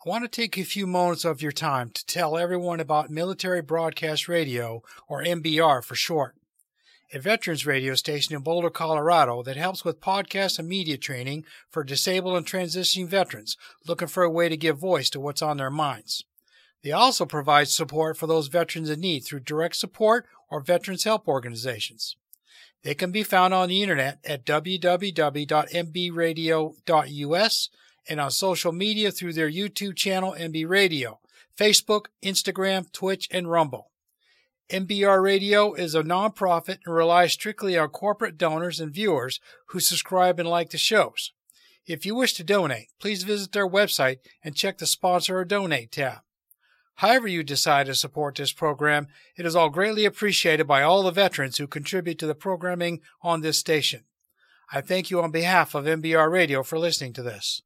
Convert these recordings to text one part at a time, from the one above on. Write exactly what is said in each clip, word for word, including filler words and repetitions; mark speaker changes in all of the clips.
Speaker 1: want to take a few moments of your time to tell everyone about Military Broadcast Radio, or M B R for short, a veterans radio station in Boulder, Colorado that helps with podcast and media training for disabled and transitioning veterans looking for a way to give voice to what's on their minds. They also provide support for those veterans in need through direct support or veterans help organizations. They can be found on the internet at w w w dot m b radio dot u s and on social media through their YouTube channel, M B Radio, Facebook, Instagram, Twitch, and Rumble. M B R Radio is a nonprofit and relies strictly on corporate donors and viewers who subscribe and like the shows. If you wish to donate, please visit their website and check the Sponsor or Donate tab. However you decide to support this program, it is all greatly appreciated by all the veterans who contribute to the programming on this station. I thank you on behalf of M B R Radio for listening to this.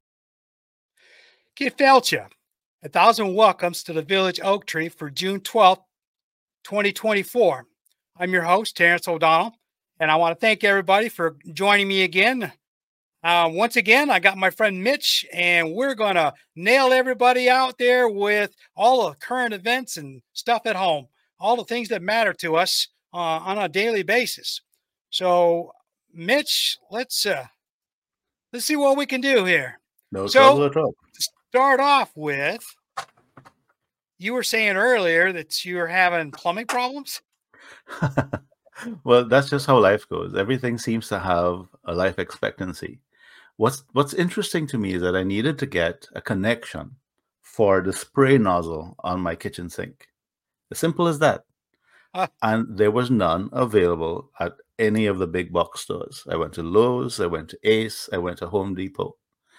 Speaker 1: Kid Felcha, a thousand welcomes to the Village Oak Tree for June twelfth, twenty twenty-four. I'm your host, Terrence O'Donnell, and I want to thank everybody for joining me again. Uh, once again, I got my friend Mitch, and we're going to nail everybody out there with all the current events and stuff at home, all the things that matter to us uh, on a daily basis. So, Mitch, let's uh, let's see what we can do here.
Speaker 2: No
Speaker 1: so,
Speaker 2: trouble at all.
Speaker 1: Start off with, you were saying earlier that you were having plumbing problems.
Speaker 2: Well, that's just how life goes. Everything seems to have a life expectancy. What's what's interesting to me is that I needed to get a connection for the spray nozzle on my kitchen sink. As simple as that.
Speaker 1: Huh.
Speaker 2: And there was none available at any of the big box stores. I went to Lowe's, I went to Ace, I went to Home Depot.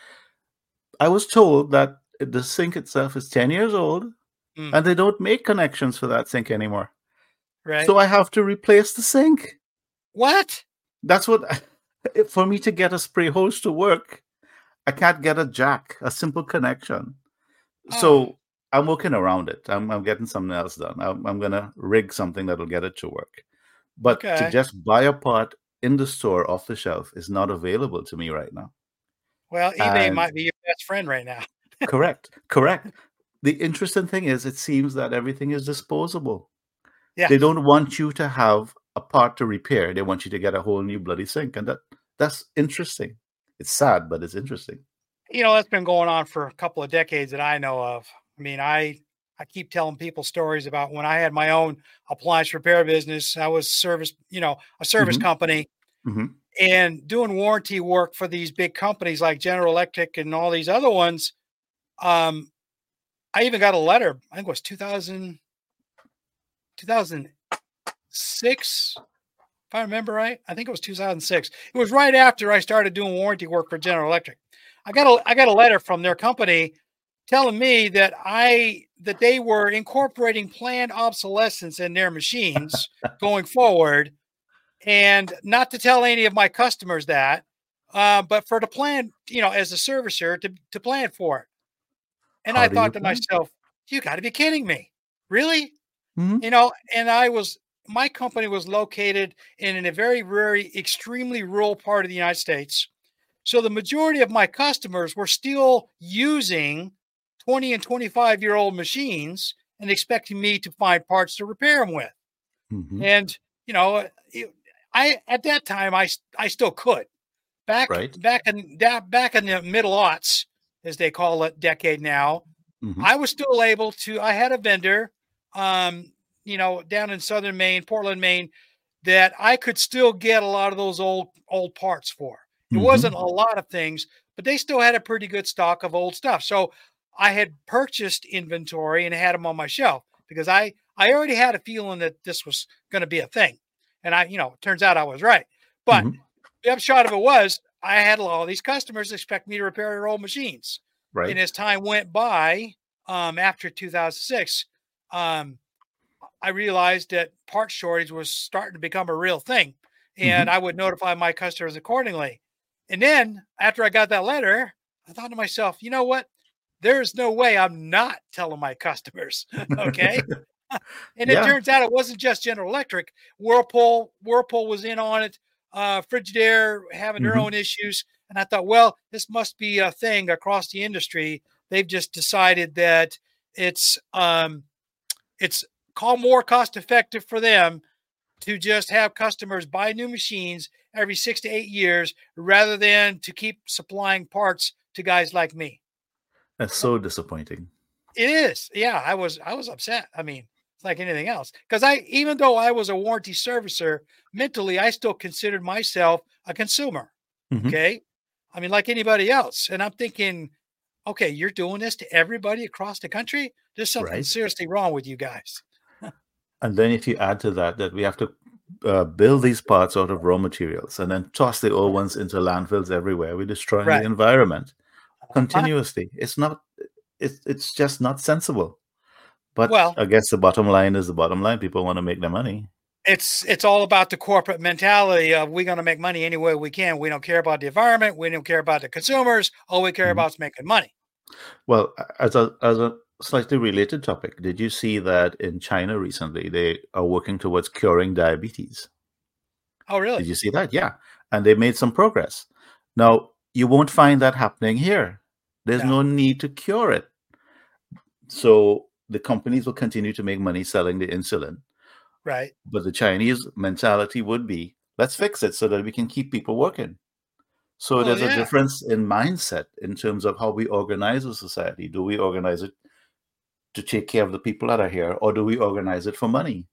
Speaker 2: I was told that the sink itself is ten years old mm. and they don't make connections for that sink anymore.
Speaker 1: Right.
Speaker 2: So I have to replace the sink.
Speaker 1: What?
Speaker 2: That's what, for me to get a spray hose to work, I can't get a jack, a simple connection. Oh. So I'm working around it. I'm, I'm getting something else done. I'm, I'm going to rig something that'll get it to work. But okay. to just buy a part in the store off the shelf is not available to me right now.
Speaker 1: Well, eBay and, might be your best friend right now.
Speaker 2: correct. Correct. The interesting thing is it seems that everything is disposable.
Speaker 1: Yeah.
Speaker 2: They don't want you to have a part to repair. They want you to get a whole new bloody sink. And that that's interesting. It's sad, but it's interesting.
Speaker 1: You know, that's been going on for a couple of decades that I know of. I mean, I I keep telling people stories about when I had my own appliance repair business. I was service, you know, a service mm-hmm. company.
Speaker 2: Mm-hmm.
Speaker 1: And doing warranty work for these big companies like General Electric and all these other ones. Um, I even got a letter, I think it was two thousand, two thousand six, if I remember right. I think it was two thousand six. It was right after I started doing warranty work for General Electric. I got a, I got a letter from their company telling me that I that they were incorporating planned obsolescence in their machines going forward. And not to tell any of my customers that, uh, but for the plan, you know, as a servicer to, to plan for it. And How I thought to plan? myself, you got to be kidding me. Really?
Speaker 2: Mm-hmm.
Speaker 1: You know, and I was, my company was located in a very, very extremely rural part of the United States. So the majority of my customers were still using twenty and twenty-five year old machines and expecting me to find parts to repair them with.
Speaker 2: Mm-hmm.
Speaker 1: And, you know, it, I at that time I I still could. Back
Speaker 2: right.
Speaker 1: back in that back in the middle aughts, as they call it, decade now,
Speaker 2: mm-hmm.
Speaker 1: I was still able to. I had a vendor, um, you know, down in southern Maine, Portland, Maine, that I could still get a lot of those old old parts for. It
Speaker 2: mm-hmm.
Speaker 1: wasn't a lot of things, but they still had a pretty good stock of old stuff. So I had purchased inventory and had them on my shelf because I I already had a feeling that this was going to be a thing. And I, you know, it turns out I was right. But
Speaker 2: mm-hmm.
Speaker 1: the upshot of it was I had all these customers expect me to repair their old machines.
Speaker 2: Right.
Speaker 1: And as time went by, um, after two thousand six, um, I realized that part shortage was starting to become a real thing. And
Speaker 2: mm-hmm.
Speaker 1: I would notify my customers accordingly. And then after I got that letter, I thought to myself, you know what? There's no way I'm not telling my customers. Okay. And it
Speaker 2: yeah.
Speaker 1: turns out it wasn't just General Electric. Whirlpool, Whirlpool was in on it. Uh, Frigidaire having their
Speaker 2: mm-hmm.
Speaker 1: own issues. And I thought, well, this must be a thing across the industry they've just decided that it's um, it's call more cost effective for them to just have customers buy new machines every six to eight years rather than to keep supplying parts to guys like me.
Speaker 2: That's so disappointing.
Speaker 1: It is. Yeah, I was I was upset. I mean, it's like anything else. Because I even though I was a warranty servicer, mentally I still considered myself a consumer.
Speaker 2: Mm-hmm.
Speaker 1: Okay. I mean, like anybody else. And I'm thinking, okay, you're doing this to everybody across the country. There's something
Speaker 2: Right.
Speaker 1: seriously wrong with you guys.
Speaker 2: And then if you add to that that we have to uh, build these parts out of raw materials and then toss the old ones into landfills everywhere, we're destroying
Speaker 1: Right.
Speaker 2: the environment
Speaker 1: Uh-huh.
Speaker 2: continuously. It's not. It's it's just not sensible. But
Speaker 1: Well,
Speaker 2: I guess the bottom line is the bottom line. People want to make their money.
Speaker 1: it's it's all about the corporate mentality of we're going to make money any way we can. We don't care about the environment. We don't care about the consumers. All we care
Speaker 2: Mhm.
Speaker 1: about is making money.
Speaker 2: Well, as a as a slightly related topic, did you see that in China recently they are working towards curing diabetes?
Speaker 1: Oh, really?
Speaker 2: Did you see that? Yeah, and they made some progress. Now you won't find that happening here. There's
Speaker 1: No.
Speaker 2: no need to cure it. So the companies will continue to make money selling the insulin.
Speaker 1: Right.
Speaker 2: But the Chinese mentality would be, let's fix it so that we can keep people working. So
Speaker 1: Well,
Speaker 2: there's a
Speaker 1: yeah.
Speaker 2: difference in mindset in terms of how we organize a society. Do we organize it to take care of the people that are here, or do we organize it for money?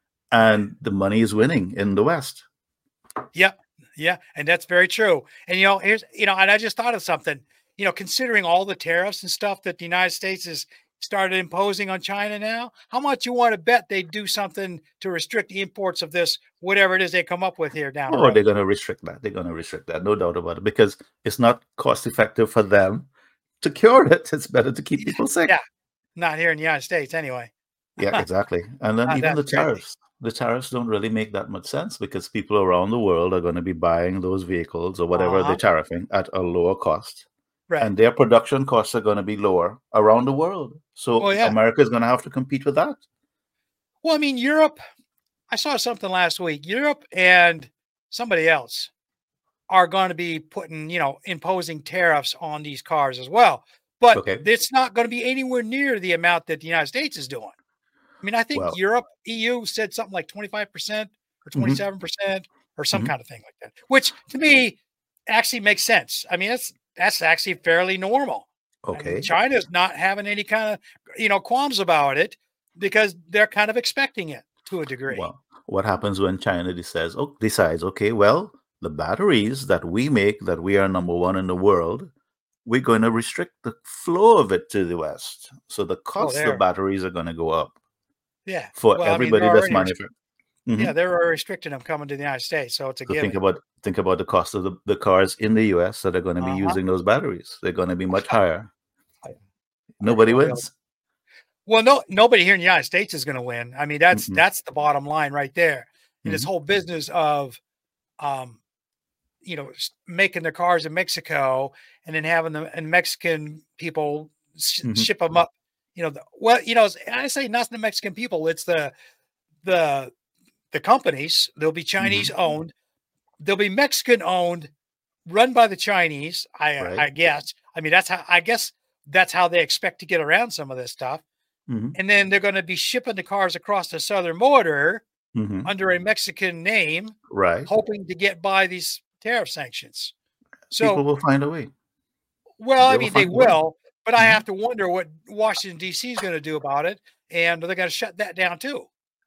Speaker 2: And the money is winning in the West.
Speaker 1: Yeah. Yeah. And that's very true. And, you know, here's, you know, and I just thought of something, you know, considering all the tariffs and stuff that the United States has started imposing on China now, how much you want to bet they do something to restrict the imports of this, whatever it is they come up with here down the
Speaker 2: Oh,
Speaker 1: road?
Speaker 2: they're going to restrict that. They're going to restrict that. No doubt about it, because it's not cost effective for them to cure it. It's better to keep people sick.
Speaker 1: Yeah. Not here in the United States anyway.
Speaker 2: Yeah, exactly. And then
Speaker 1: Oh,
Speaker 2: even the
Speaker 1: that's crazy.
Speaker 2: tariffs. The tariffs don't really make that much sense because people around the world are going to be buying those vehicles or whatever
Speaker 1: Uh-huh.
Speaker 2: they're tariffing at a lower cost.
Speaker 1: Right.
Speaker 2: And their production costs are going to be lower around the world. So
Speaker 1: Well, yeah.
Speaker 2: America is going to have to compete with that.
Speaker 1: Well, I mean, Europe, I saw something last week. Europe and somebody else are going to be putting, you know, imposing tariffs on these cars as well. But
Speaker 2: Okay.
Speaker 1: it's not going to be anywhere near the amount that the United States is doing. I mean, I think
Speaker 2: Well,
Speaker 1: Europe, E U said something like twenty-five percent or
Speaker 2: mhm,
Speaker 1: twenty-seven percent or some
Speaker 2: mhm.
Speaker 1: kind of thing like that, which to me actually makes sense. I mean, that's that's actually fairly normal. I mean,
Speaker 2: Okay.
Speaker 1: China's not having any kind of, you know, qualms about it because they're kind of expecting it to a degree.
Speaker 2: Well, what happens when China decides, oh, decides, okay, well, the batteries that we make, that we are number one in the world, we're going to restrict the flow of it to the West. So the
Speaker 1: Oh,
Speaker 2: cost of
Speaker 1: there.
Speaker 2: batteries are going to go up
Speaker 1: Yeah.
Speaker 2: for
Speaker 1: Well, I mean,
Speaker 2: everybody
Speaker 1: they're
Speaker 2: that's
Speaker 1: already, rest-
Speaker 2: manufacturing.
Speaker 1: yeah, they're already restricting them coming to the United States. So it's a
Speaker 2: So think
Speaker 1: given.
Speaker 2: about think about the cost of the, the cars in the U S that are going to be
Speaker 1: Uh-huh.
Speaker 2: using those batteries. They're going to be much higher.
Speaker 1: I-
Speaker 2: Nobody
Speaker 1: I really-
Speaker 2: wins.
Speaker 1: Well, no, nobody here in the United States is going to win. I mean, that's
Speaker 2: Mm-mm.
Speaker 1: that's the bottom line right there. And this
Speaker 2: Mhm.
Speaker 1: whole business of, um, you know, s- making their cars in Mexico and then having them and Mexican people sh-
Speaker 2: Mhm.
Speaker 1: ship them up. You know, the, well, you know, it's- I say not the Mexican people. It's the the the companies. They'll be Chinese
Speaker 2: Mm-hmm.
Speaker 1: owned. They'll be Mexican owned, run by the Chinese. I
Speaker 2: Right.
Speaker 1: I guess. I mean, that's how I guess that's how they expect to get around some of this stuff.
Speaker 2: Mm-hmm.
Speaker 1: And then they're going to be shipping the cars across the southern border
Speaker 2: Mm-hmm.
Speaker 1: under a Mexican name,
Speaker 2: Right.
Speaker 1: hoping to get by these tariff sanctions.
Speaker 2: People
Speaker 1: So,
Speaker 2: will find a way.
Speaker 1: well, I
Speaker 2: They will
Speaker 1: mean, they
Speaker 2: find a way.
Speaker 1: will, but I
Speaker 2: Mhm.
Speaker 1: have to wonder what Washington, D C is going to do about it. And they're going to shut that down too.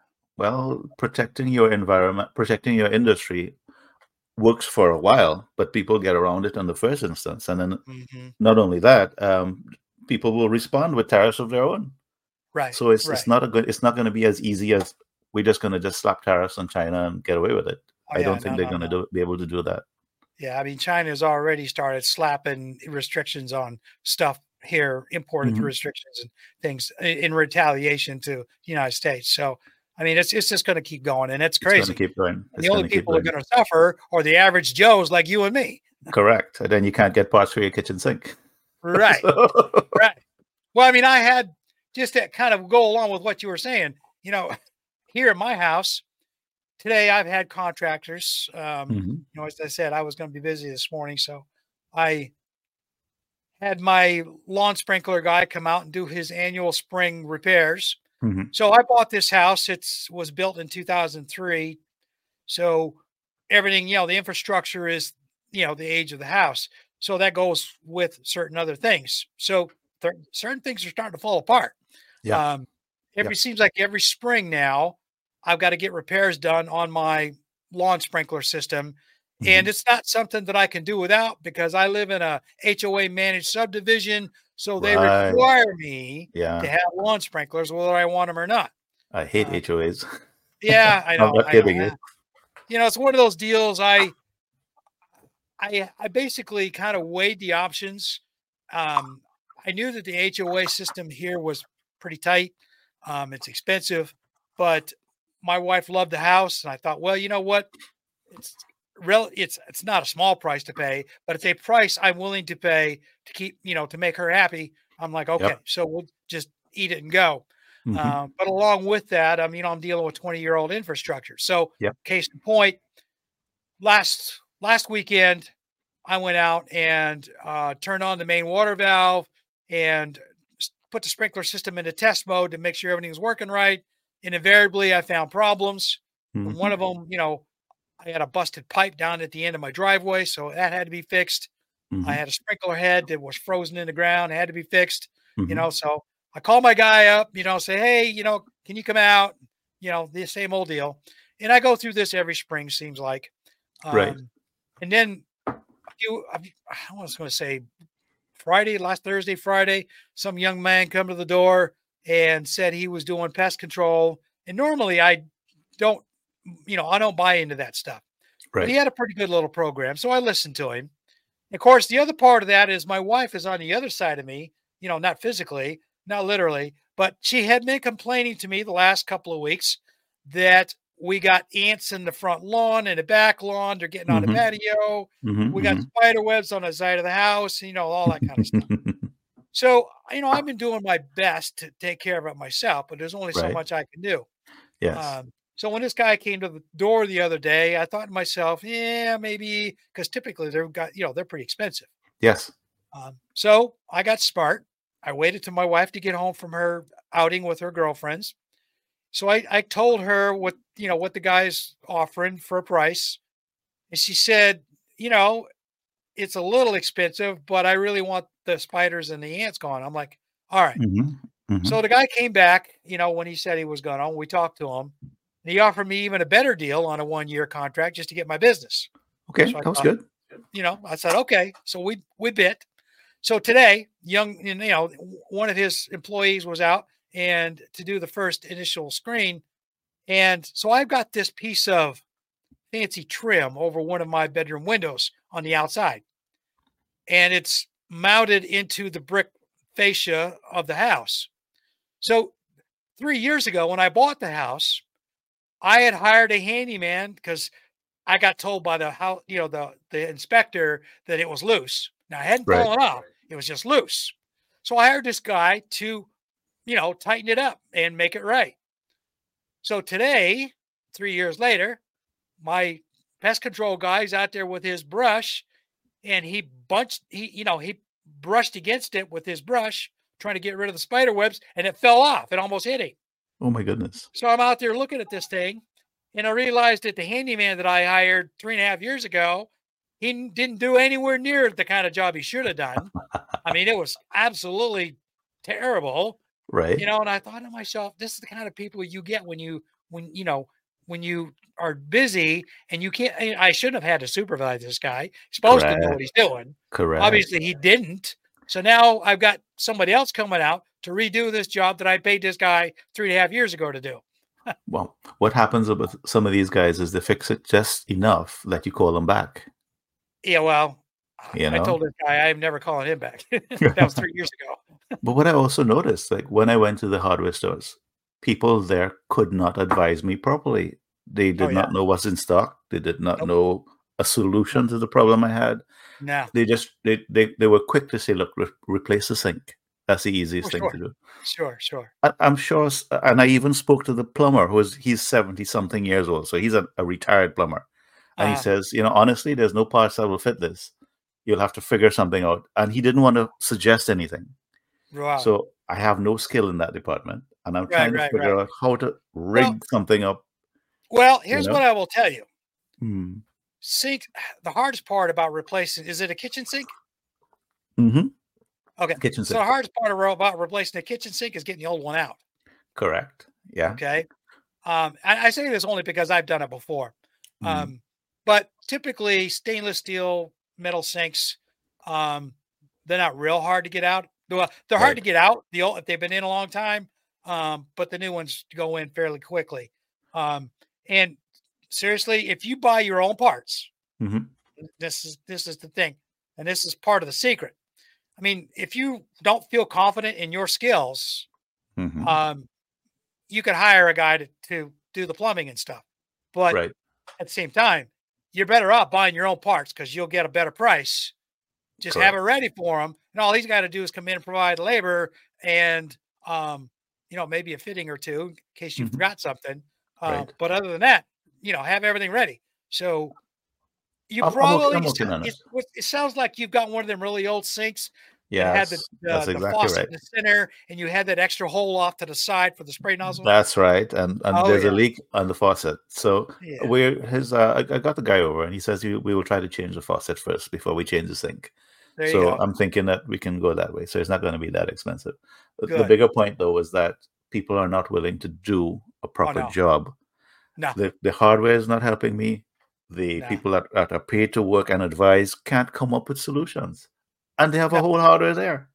Speaker 2: Well, protecting your environment, protecting your industry works for a while, but people get around it in the first instance. And then
Speaker 1: hmm
Speaker 2: not only that, um, people will respond with tariffs of their own.
Speaker 1: Right.
Speaker 2: So it's
Speaker 1: right.
Speaker 2: it's not a good it's not going to be as easy as we're just going to just slap tariffs on China and get away with it.
Speaker 1: Oh,
Speaker 2: I
Speaker 1: yeah,
Speaker 2: don't think
Speaker 1: no,
Speaker 2: they're
Speaker 1: no,
Speaker 2: going to
Speaker 1: no.
Speaker 2: do be able to do that.
Speaker 1: Yeah. I mean, China's already started slapping restrictions on stuff here, imported
Speaker 2: Mhm.
Speaker 1: restrictions and things i- in retaliation to the United States. So, I mean, it's, it's just going to keep going and it's
Speaker 2: It's going to
Speaker 1: crazy.
Speaker 2: keep going.
Speaker 1: And
Speaker 2: It's
Speaker 1: the only
Speaker 2: going to keep
Speaker 1: people who are
Speaker 2: going.
Speaker 1: going to suffer are the average Joes like you and me.
Speaker 2: Correct. And then you can't get parts for your kitchen sink.
Speaker 1: Right.
Speaker 2: So-
Speaker 1: Right. Well, I mean, I had just to kind of go along with what you were saying, you know, here at my house today, I've had contractors. Um,
Speaker 2: Mhm.
Speaker 1: you know, as I said, I was going to be busy this morning. So I had my lawn sprinkler guy come out and do his annual spring repairs.
Speaker 2: Mhm.
Speaker 1: So I bought this house. It's was built in two thousand three. So everything, you know, the infrastructure is, you know, the age of the house. So that goes with certain other things. So th- certain things are starting to fall apart.
Speaker 2: Yeah.
Speaker 1: Um, every
Speaker 2: Yep.
Speaker 1: seems like every spring now, I've got to get repairs done on my lawn sprinkler system. And
Speaker 2: Mhm.
Speaker 1: it's not something that I can do without because I live in a H O A managed subdivision. So they
Speaker 2: Right.
Speaker 1: require me to
Speaker 2: Yeah.
Speaker 1: have lawn sprinklers, whether I want them or not.
Speaker 2: I hate
Speaker 1: Um,
Speaker 2: H O As.
Speaker 1: yeah, I
Speaker 2: I'm
Speaker 1: know.
Speaker 2: not
Speaker 1: I know.
Speaker 2: kidding you.
Speaker 1: You know, it's one of those deals. I, I, I basically kind of weighed the options. Um, I knew that the H O A system here was pretty tight. Um, it's expensive, but my wife loved the house, and I thought, well, you know what? It's real. It's it's not a small price to pay, but it's a price I'm willing to pay to keep, you know, to make her happy. I'm like, okay,
Speaker 2: Yep.
Speaker 1: so we'll just eat it and go.
Speaker 2: Mhm.
Speaker 1: Um, but along with that, I mean, I'm dealing with twenty year old infrastructure. So,
Speaker 2: Yep.
Speaker 1: case in point, last last weekend, I went out and uh, turned on the main water valve and s- put the sprinkler system into test mode to make sure everything was working right. And invariably, I found problems. And one
Speaker 2: Mhm.
Speaker 1: of them, you know, I had a busted pipe down at the end of my driveway, so that had to be fixed. I
Speaker 2: Mhm.
Speaker 1: had a sprinkler head that was frozen in the ground, had to be fixed, you know.
Speaker 2: Mhm.
Speaker 1: So I called my guy up, you know, say, hey, you know, can you come out? You know, the same old deal. And I go through this every spring, seems like.
Speaker 2: Right.
Speaker 1: Um, and then a few, a few- I was going to say Friday, last Thursday, Friday, some young man come to the door and said he was doing pest control. And normally I don't, you know, I don't buy into that stuff. But he
Speaker 2: Right.
Speaker 1: had a pretty good little program, so I listened to him. Of course, the other part of that is my wife is on the other side of me, you know, not physically, not literally, but she had been complaining to me the last couple of weeks that we got ants in the front lawn and the back lawn. They're getting on the
Speaker 2: Mhm.
Speaker 1: patio.
Speaker 2: Mhm.
Speaker 1: We got
Speaker 2: Mhm.
Speaker 1: spider webs on the side of the house, you know, all that kind of stuff. So, you know, I've been doing my best to take care of it myself, but there's only so
Speaker 2: Right.
Speaker 1: much I can do.
Speaker 2: Yes.
Speaker 1: Um, so when this guy came to the door the other day, I thought to myself, yeah, maybe because typically they've got, you know, they're pretty expensive.
Speaker 2: Yes.
Speaker 1: Um, so I got smart. I waited till my wife to get home from her outing with her girlfriends. So I, I told her what, you know, what the guy's offering for a price. And she said, you know, it's a little expensive, but I really want the spiders and the ants gone. I'm like, all right.
Speaker 2: Mhm.
Speaker 1: So
Speaker 2: Mhm.
Speaker 1: the guy came back, you know, when he said he was going to, we talked to him. And he offered me even a better deal on a one year contract just to get my business.
Speaker 2: Okay,
Speaker 1: So I
Speaker 2: that was
Speaker 1: thought,
Speaker 2: good.
Speaker 1: you know, I said, okay. So we we bit. So today, young, you know, one of his employees was out and to do the first initial screen. And so I've got this piece of fancy trim over one of my bedroom windows on the outside. And it's mounted into the brick fascia of the house. So three years ago when I bought the house, I had hired a handyman because I got told by the how you know the the inspector that it was loose. Now it hadn't
Speaker 2: Right.
Speaker 1: fallen off; it was just loose. So I hired this guy to you know tighten it up and make it right. So today, three years later, my pest control guy's out there with his brush, and he bunched he you know he brushed against it with his brush, trying to get rid of the spider webs, and it fell off. It almost hit him.
Speaker 2: Oh my goodness.
Speaker 1: So I'm out there looking at this thing, and I realized that the handyman that I hired three and a half years ago, he n- didn't do anywhere near the kind of job he should have done. I mean, it was absolutely terrible, you
Speaker 2: Right.
Speaker 1: know. And I thought to myself, this is the kind of people you get when you, when you know, when you are busy and you can't. I I shouldn't have had to supervise this guy. He's supposed to know what
Speaker 2: Correct.
Speaker 1: he's doing.
Speaker 2: Correct.
Speaker 1: Obviously, he didn't. So now I've got somebody else coming out to redo this job that I paid this guy three and a half years ago to do.
Speaker 2: Well, what happens with some of these guys is they fix it just enough that you call them back,
Speaker 1: Yeah, well, I
Speaker 2: you
Speaker 1: I
Speaker 2: know?
Speaker 1: told this guy I am never calling him back. That was three years ago.
Speaker 2: But what I also noticed, like when I went to the hardware stores, people there could not advise me properly. They
Speaker 1: Oh,
Speaker 2: did
Speaker 1: yeah.
Speaker 2: not know what's in stock. They did not
Speaker 1: Nope,
Speaker 2: know a
Speaker 1: nope.
Speaker 2: solution to the problem I had.
Speaker 1: No.
Speaker 2: They just they they, they were quick to say, "Look, re- replace the sink." That's the
Speaker 1: Oh,
Speaker 2: easiest thing
Speaker 1: sure.
Speaker 2: to do.
Speaker 1: Sure, sure.
Speaker 2: I, I'm sure, s- and I even spoke to the plumber, who is he's seventy something years old, so he's a, a retired plumber, and he
Speaker 1: Uh-huh.
Speaker 2: says, you know, honestly, there's no parts that will fit this. You'll have to figure something out. And he didn't want to suggest anything.
Speaker 1: Wow.
Speaker 2: So I have no skill in that department. And I'm
Speaker 1: Right,
Speaker 2: trying to
Speaker 1: right,
Speaker 2: figure
Speaker 1: right.
Speaker 2: out how to rig
Speaker 1: Well,
Speaker 2: something up.
Speaker 1: well,
Speaker 2: You
Speaker 1: here's
Speaker 2: know?
Speaker 1: what I will tell you.
Speaker 2: Hmm.
Speaker 1: Sink, the hardest part about replacing, is it a kitchen sink?
Speaker 2: Mm-hmm.
Speaker 1: Okay.
Speaker 2: Kitchen
Speaker 1: So
Speaker 2: sink.
Speaker 1: the hardest part about replacing a kitchen sink is getting the old one out.
Speaker 2: Correct. Yeah.
Speaker 1: Okay. Um, I, I say this only because I've done it before.
Speaker 2: Mhm.
Speaker 1: Um, but typically stainless steel metal sinks, um, they're not real hard to get out. Well, they're hard
Speaker 2: Right.
Speaker 1: to get out the old, if they've been in a long time. Um, but the new ones go in fairly quickly. Um, and seriously, if you buy your own parts,
Speaker 2: Mhm.
Speaker 1: this is this is the thing, and this is part of the secret. I mean, if you don't feel confident in your skills,
Speaker 2: Mhm.
Speaker 1: um, you could hire a guy to, to do the plumbing and stuff. But
Speaker 2: Right.
Speaker 1: at the same time, you're better off buying your own parts because you'll get a better price. Just have
Speaker 2: Correct.
Speaker 1: it ready for them. And all he's got to do is come in and provide labor and, um, you know, maybe a fitting or two in case you
Speaker 2: Mhm.
Speaker 1: forgot something. Uh,
Speaker 2: Right.
Speaker 1: but other than that, you know, have everything ready. So you
Speaker 2: I'm I'm okay,
Speaker 1: probably,
Speaker 2: I'm working on it.
Speaker 1: it's, it sounds like you've got one of them really old sinks that had the,
Speaker 2: Yes, that's
Speaker 1: the, the
Speaker 2: exactly
Speaker 1: faucet
Speaker 2: right.
Speaker 1: in the center and you had that extra hole off to the side for the spray nozzle.
Speaker 2: That's right. And and
Speaker 1: Oh,
Speaker 2: there's a
Speaker 1: yeah.
Speaker 2: leak on the faucet. So
Speaker 1: Yeah.
Speaker 2: we're his uh I, I got the guy over and he says we, we will try to change the faucet first before we change the sink.
Speaker 1: There you
Speaker 2: So
Speaker 1: go.
Speaker 2: I'm thinking that we can go that way. So it's not going to be that expensive. The- The
Speaker 1: Good.
Speaker 2: bigger point though is that people are not willing to do a proper
Speaker 1: no.
Speaker 2: job.
Speaker 1: No,
Speaker 2: The the hardware is not helping me. The
Speaker 1: no.
Speaker 2: people that, that are paid to work and advise can't come up with solutions. And they have a
Speaker 1: No.
Speaker 2: whole hardware there.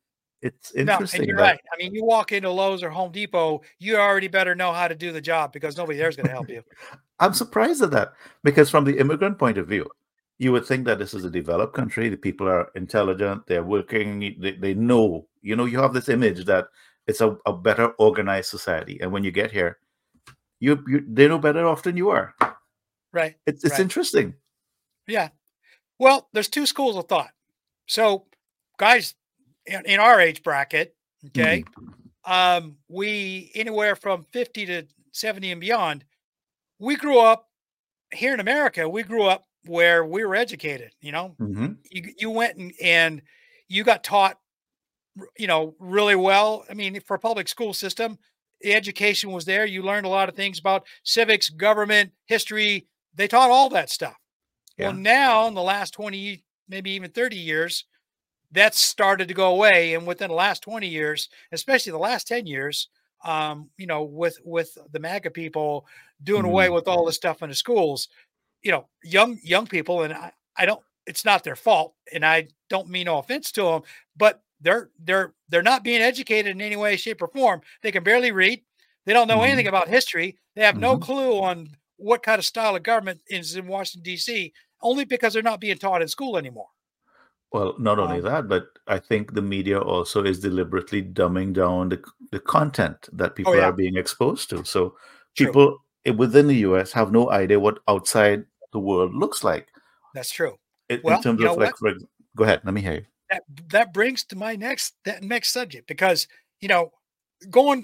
Speaker 2: It's
Speaker 1: No, and
Speaker 2: interesting
Speaker 1: you're
Speaker 2: that
Speaker 1: right. I mean, you walk into Lowe's or Home Depot, you already better know how to do the job because nobody there's going to help you.
Speaker 2: I'm surprised at that because from the immigrant point of view, you would think that this is a developed country. The people are intelligent. They're working. They, they know. You know, you have this image that it's a, a better organized society. And when you get here, you, you they know better off than you are.
Speaker 1: Right.
Speaker 2: It's it's
Speaker 1: right.
Speaker 2: interesting.
Speaker 1: Yeah. Well, there's two schools of thought. So, guys in, in our age bracket, okay,
Speaker 2: Mhm.
Speaker 1: um, we anywhere from fifty to seventy and beyond, we grew up here in America. We grew up where we were educated. You know,
Speaker 2: Mhm.
Speaker 1: you you went and, and you got taught, you know, really well. I mean, for a public school system, the education was there. You learned a lot of things about civics, government, history. They taught all that stuff. Well,
Speaker 2: Yeah.
Speaker 1: now in the last twenty, maybe even thirty years, that's started to go away. And within the last twenty years, especially the last ten years, um, you know, with with the MAGA people doing away
Speaker 2: Mhm.
Speaker 1: with all this stuff in the schools, you know, young young people, and I, I don't, it's not their fault, and I don't mean no offense to them, but they're they're they're not being educated in any way, shape, or form. They can barely read. They don't know anything
Speaker 2: Mhm.
Speaker 1: about history. They have no
Speaker 2: Mhm.
Speaker 1: clue on what kind of style of government is in Washington D C. Only because they're not being taught in school anymore.
Speaker 2: Well, not only
Speaker 1: Um,
Speaker 2: that, but I think the media also is deliberately dumbing down the the content that
Speaker 1: oh
Speaker 2: people
Speaker 1: yeah,
Speaker 2: are being exposed to. So
Speaker 1: true.
Speaker 2: people i- within the U S have no idea what outside the world looks like
Speaker 1: That's true.
Speaker 2: in, in
Speaker 1: Well,
Speaker 2: terms
Speaker 1: you know
Speaker 2: of like,
Speaker 1: what?
Speaker 2: for ex- go ahead, let me hear you.
Speaker 1: That that brings to my next that next subject because you know going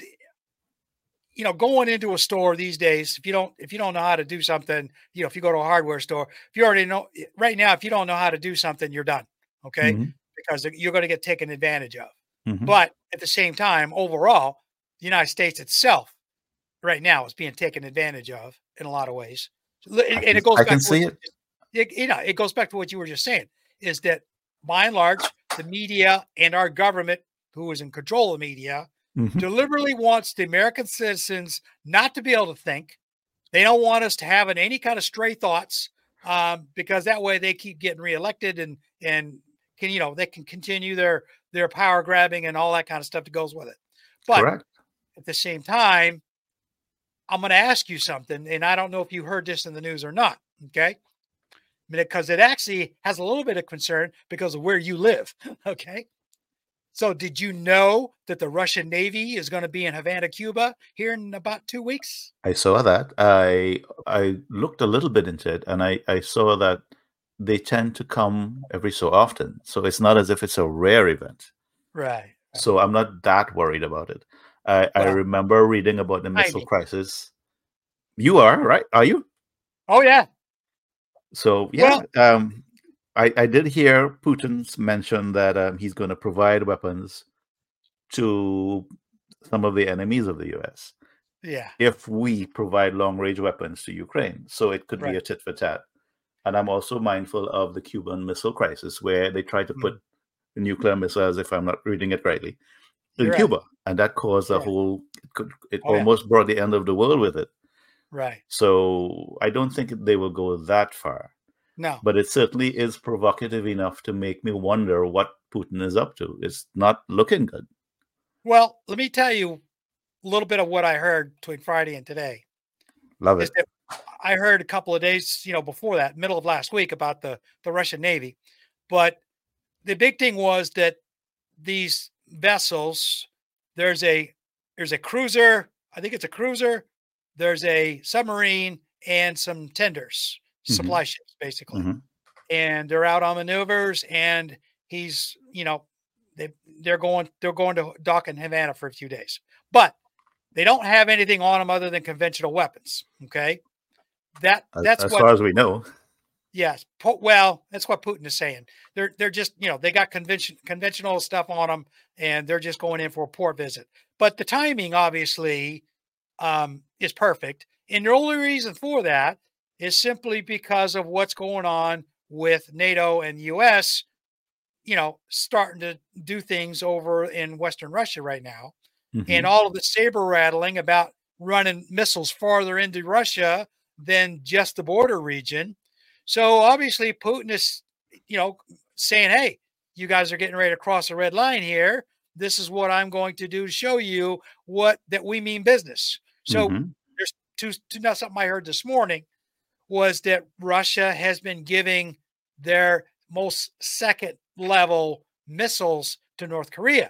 Speaker 1: you know, going into a store these days, if you don't, if you don't know how to do something, you know, if you go to a hardware store, if you already know right now, if you don't know how to do something, you're done. Okay.
Speaker 2: Mhm.
Speaker 1: Because you're going to get taken advantage of.
Speaker 2: Mhm.
Speaker 1: But at the same time, overall, the United States itself right now is being taken advantage of in a lot of ways. And
Speaker 2: I can
Speaker 1: it goes
Speaker 2: I
Speaker 1: back
Speaker 2: can
Speaker 1: to what
Speaker 2: see
Speaker 1: you,
Speaker 2: it.
Speaker 1: it, you know, it goes back to what you were just saying is that by and large, the media and our government, who is in control of the media,
Speaker 2: Mhm.
Speaker 1: deliberately wants the American citizens not to be able to think. They don't want us to have any kind of stray thoughts um, because that way they keep getting reelected and and can you know they can continue their their power grabbing and all that kind of stuff that goes with it. But
Speaker 2: Correct.
Speaker 1: at the same time, I'm going to ask you something, and I don't know if you heard this in the news or not. Okay, because it actually has a little bit of concern because of where you live. Okay. So did you know that the Russian Navy is going to be in Havana, Cuba here in about two weeks?
Speaker 2: I saw that. I I looked a little bit into it, and I I saw that they tend to come every so often. So it's not as if it's a rare event.
Speaker 1: Right. Right.
Speaker 2: So I'm not that worried about it. I I
Speaker 1: Well,
Speaker 2: remember reading about the
Speaker 1: I
Speaker 2: missile
Speaker 1: mean,
Speaker 2: crisis. You are, right? Are you?
Speaker 1: oh yeah.
Speaker 2: So yeah,
Speaker 1: Well,
Speaker 2: um, I, I did hear Putin's mention that um, he's going to provide weapons to some of the enemies of the U S
Speaker 1: Yeah.
Speaker 2: if we provide long-range weapons to Ukraine. So it could
Speaker 1: Right.
Speaker 2: be a tit for tat. And I'm also mindful of the Cuban Missile Crisis, where they tried to put
Speaker 1: Mm.
Speaker 2: the nuclear missiles, if I'm not reading it rightly, in
Speaker 1: You're right.
Speaker 2: Cuba. And that caused a
Speaker 1: Yeah.
Speaker 2: whole, it, could, it
Speaker 1: Oh, yeah.
Speaker 2: almost brought the end of the world with it.
Speaker 1: Right.
Speaker 2: So I don't think they will go that far.
Speaker 1: No.
Speaker 2: But it certainly is provocative enough to make me wonder what Putin is up to. It's not looking good.
Speaker 1: Well, let me tell you a little bit of what I heard between Friday and today.
Speaker 2: Love
Speaker 1: Is
Speaker 2: it.
Speaker 1: that I heard a couple of days, you know, before that, middle of last week, about the, the Russian Navy. But the big thing was that these vessels, there's a there's a cruiser, I think it's a cruiser, there's a submarine, and some tenders, supply
Speaker 2: Mhm.
Speaker 1: ships, basically.
Speaker 2: Mhm.
Speaker 1: And they're out on maneuvers, and he's, you know, they they're going they're going to dock in Havana for a few days. But they don't have anything on them other than conventional weapons. Okay. That
Speaker 2: As,
Speaker 1: that's
Speaker 2: as
Speaker 1: what
Speaker 2: far as we know.
Speaker 1: yes. Po- well, that's what Putin is saying. They're they're just, you know, they got convention conventional stuff on them, and they're just going in for a port visit. But the timing obviously um is perfect. And the only reason for that is simply because of what's going on with NATO and U S, you know, starting to do things over in Western Russia right now. And
Speaker 2: Mhm.
Speaker 1: all of the saber rattling about running missiles farther into Russia than just the border region. So obviously Putin is, you know, saying, hey, you guys are getting ready to cross a red line here. This is what I'm going to do to show you what that we mean business. So
Speaker 2: Mhm.
Speaker 1: there's two, two now something I heard this morning was that Russia has been giving their most second level missiles to North Korea.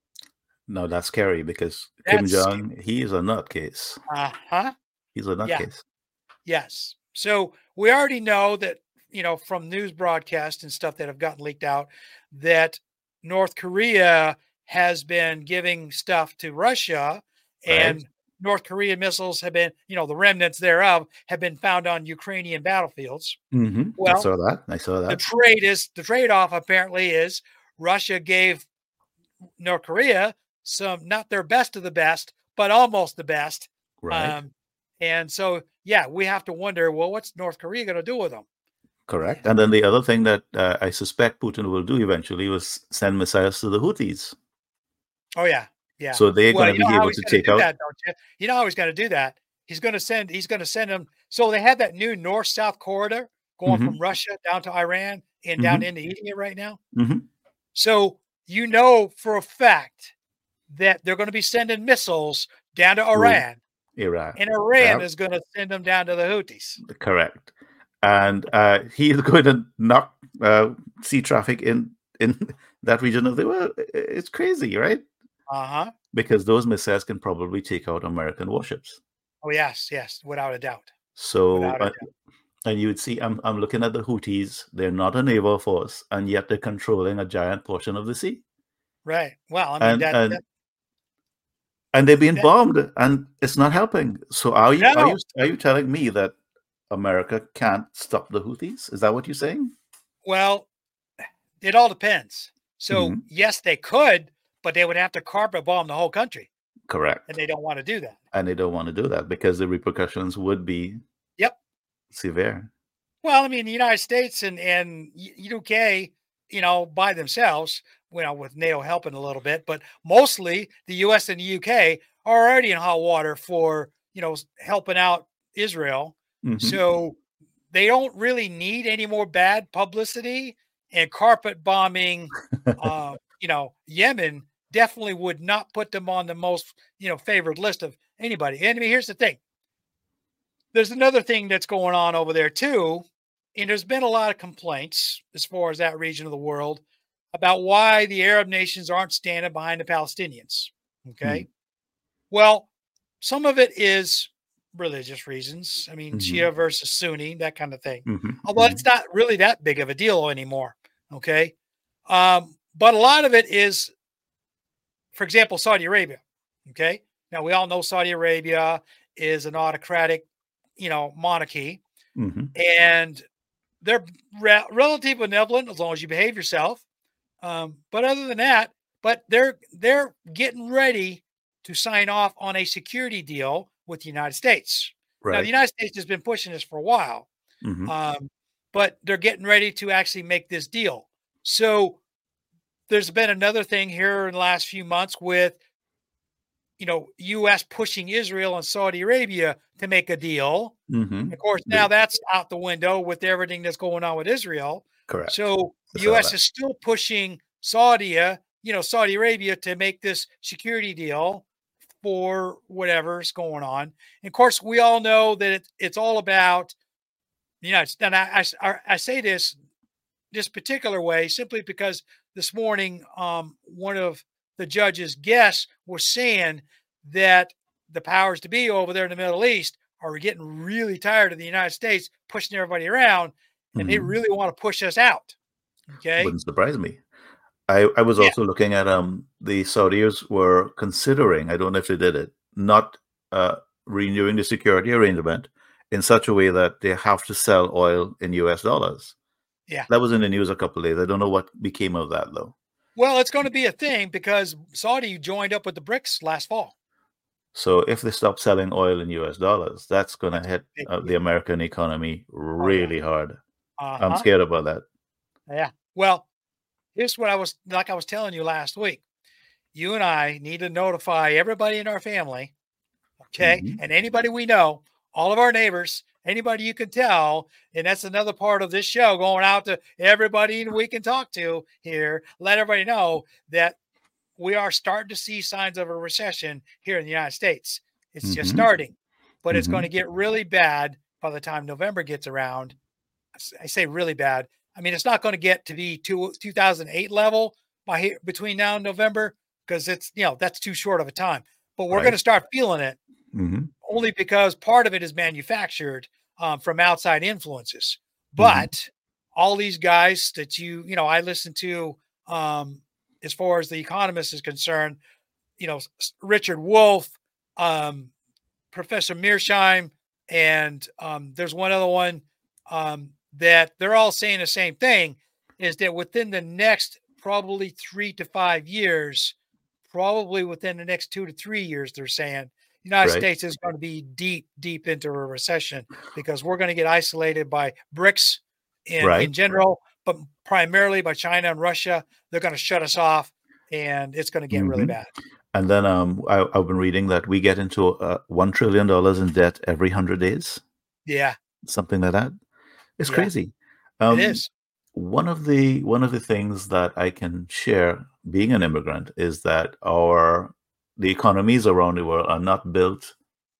Speaker 2: No, that's scary because Kim
Speaker 1: That's
Speaker 2: Jong, he is a nutcase.
Speaker 1: uh-huh.
Speaker 2: He's a
Speaker 1: Yeah.
Speaker 2: nutcase.
Speaker 1: Yes. So we already know that, you know, from news broadcasts and stuff that have gotten leaked out, that North Korea has been giving stuff to Russia,
Speaker 2: Right?
Speaker 1: and North Korean missiles have been, you know, the remnants thereof have been found on Ukrainian battlefields.
Speaker 2: Mhm. I
Speaker 1: Well,
Speaker 2: saw that. I saw
Speaker 1: the
Speaker 2: that.
Speaker 1: trade is the trade-off apparently is Russia gave North Korea some, not their best of the best, but almost the best.
Speaker 2: Right?
Speaker 1: Um, and so, yeah, we have to wonder, well, what's North Korea going to do with them?
Speaker 2: Correct.
Speaker 1: Yeah.
Speaker 2: And then the other thing that uh, I suspect Putin will do eventually was send missiles to the Houthis.
Speaker 1: Oh yeah, yeah.
Speaker 2: So they're going
Speaker 1: Well,
Speaker 2: to
Speaker 1: you know
Speaker 2: be
Speaker 1: how
Speaker 2: able
Speaker 1: he's
Speaker 2: to
Speaker 1: going to
Speaker 2: take
Speaker 1: do
Speaker 2: out.
Speaker 1: that, don't you? You know how he's going to do that. He's going to send. He's going to send them. So they have that new north-south corridor going from
Speaker 2: Mhm.
Speaker 1: Russia down to Iran and down
Speaker 2: Mhm.
Speaker 1: into eating it right now.
Speaker 2: Mhm.
Speaker 1: So you know for a fact that they're going to be sending missiles down to
Speaker 2: To
Speaker 1: Iran,
Speaker 2: Iran.
Speaker 1: and Iran
Speaker 2: Yeah,
Speaker 1: is going to send them down to the Houthis.
Speaker 2: correct. And uh, he's going to knock uh, sea traffic in in that region of the world. I- I- It's crazy, right?
Speaker 1: Uh huh.
Speaker 2: Because those missiles can probably take out American warships.
Speaker 1: Oh yes, yes, without a doubt,
Speaker 2: So,
Speaker 1: without a
Speaker 2: uh,
Speaker 1: doubt.
Speaker 2: and you would see, I'm I'm looking at the Houthis. They're not a naval force, and yet they're controlling a giant portion of the sea,
Speaker 1: Right. Well, I mean
Speaker 2: and
Speaker 1: that that
Speaker 2: and and they're being
Speaker 1: that
Speaker 2: bombed, and it's not helping. So, are you are you
Speaker 1: no.
Speaker 2: are you telling me that America can't stop the Houthis? Is that what you're saying?
Speaker 1: Well, it all depends. So,
Speaker 2: Mhm.
Speaker 1: yes, they could, but they would have to carpet bomb the whole country, and
Speaker 2: Correct.
Speaker 1: they don't want to do that.
Speaker 2: And they don't want to do that because the repercussions would be
Speaker 1: Yep.
Speaker 2: severe.
Speaker 1: Well, I mean, the United States and and U- U K, you know, by themselves, you know, with NATO helping a little bit, but mostly the U S and the U K are already in hot water for, you know, s- helping out Israel.
Speaker 2: Hmm.
Speaker 1: So they don't really need any more bad publicity, and carpet bombing, uh, you know, Yemen definitely would not put them on the most, you know, favored list of anybody. And I mean, here's the thing. There's another thing that's going on over there too. And there's been a lot of complaints as far as that region of the world about why the Arab nations aren't standing behind the Palestinians. Okay. Well, some of it is religious reasons. I mean,
Speaker 2: Hmm.
Speaker 1: Shia versus Sunni, that kind of thing.
Speaker 2: Hmm.
Speaker 1: Although
Speaker 2: Hmm.
Speaker 1: it's not really that big of a deal anymore. Okay. Um, but a lot of it is, for example, Saudi Arabia. Okay. Now we all know Saudi Arabia is an autocratic, you know, monarchy.
Speaker 2: Hmm.
Speaker 1: And they're re- relatively benevolent as long as you behave yourself. Um, but other than that, but they're they're getting ready to sign off on a security deal with the United States. Now, the
Speaker 2: Right.
Speaker 1: United States has been pushing this for a while,
Speaker 2: Mm-hmm.
Speaker 1: um, but they're getting ready to actually make this deal. So there's been another thing here in the last few months with, you know, U S pushing Israel and Saudi Arabia to make a deal.
Speaker 2: Mm-hmm.
Speaker 1: Of course, now that's out the window with everything that's going on with Israel.
Speaker 2: Correct.
Speaker 1: So
Speaker 2: I
Speaker 1: the
Speaker 2: saw
Speaker 1: U S
Speaker 2: that.
Speaker 1: is still pushing Saudi, you know, Saudi Arabia to make this security deal for whatever's going on. And of course, we all know that it, it's all about, you know, and I, I, I say this this particular way simply because this morning, um, one of the judge's guests was saying that the powers to be over there in the Middle East are getting really tired of the United States pushing everybody around, and they
Speaker 2: Mm-hmm.
Speaker 1: really want to push us out. Okay.
Speaker 2: Wouldn't surprise me. I, I was
Speaker 1: Yeah.
Speaker 2: also looking at um the Saudis were considering, I don't know if they did it, not uh, renewing the security arrangement in such a way that they have to sell oil in U S dollars.
Speaker 1: Yeah.
Speaker 2: That was in the news a couple of days. I don't know what became of that though.
Speaker 1: Well, it's going to be a thing because Saudi joined up with the BRICS last fall.
Speaker 2: So if they stop selling oil in U S dollars, that's going to hit
Speaker 1: big
Speaker 2: uh,
Speaker 1: deal.
Speaker 2: the American economy really hard.
Speaker 1: Uh-huh.
Speaker 2: I'm scared about that.
Speaker 1: Yeah. Well, here's what I was like I was telling you last week. You and I need to notify everybody in our family, okay,
Speaker 2: Mhm.
Speaker 1: and anybody we know, all of our neighbors, anybody you can tell, and that's another part of this show going out to everybody we can talk to here. Let everybody know that we are starting to see signs of a recession here in the United States. It's just
Speaker 2: Mhm.
Speaker 1: starting, but it's
Speaker 2: Mhm.
Speaker 1: going to get really bad by the time November gets around. I say really bad. I mean, it's not going to get to be two, two thousand eight level by here, between now and November, because it's, you know, that's too short of a time. But we're
Speaker 2: Right.
Speaker 1: going to start feeling it
Speaker 2: Mhm.
Speaker 1: only because part of it is manufactured um, from outside influences.
Speaker 2: Mhm.
Speaker 1: But all these guys that you, you know, I listen to, um, as far as the Economist is concerned, you know, S- Richard Wolff, um, Professor Mearsheim, and um, there's one other one um, that they're all saying the same thing, is that within the next probably three to five years, probably within the next two to three years, they're saying the United
Speaker 2: Right.
Speaker 1: States is going to be deep, deep into a recession because we're going to get isolated by BRICS in,
Speaker 2: Right.
Speaker 1: in general, but primarily by China and Russia. They're going to shut us off, and it's going to get really
Speaker 2: Mhm.
Speaker 1: bad.
Speaker 2: And then um, I, I've been reading that we get into uh, one trillion dollars in debt every hundred days,
Speaker 1: Yeah,
Speaker 2: something like that. It's
Speaker 1: Yeah.
Speaker 2: crazy. Um,
Speaker 1: it is.
Speaker 2: One of the one of the things that I can share, being an immigrant, is that our the economies around the world are not built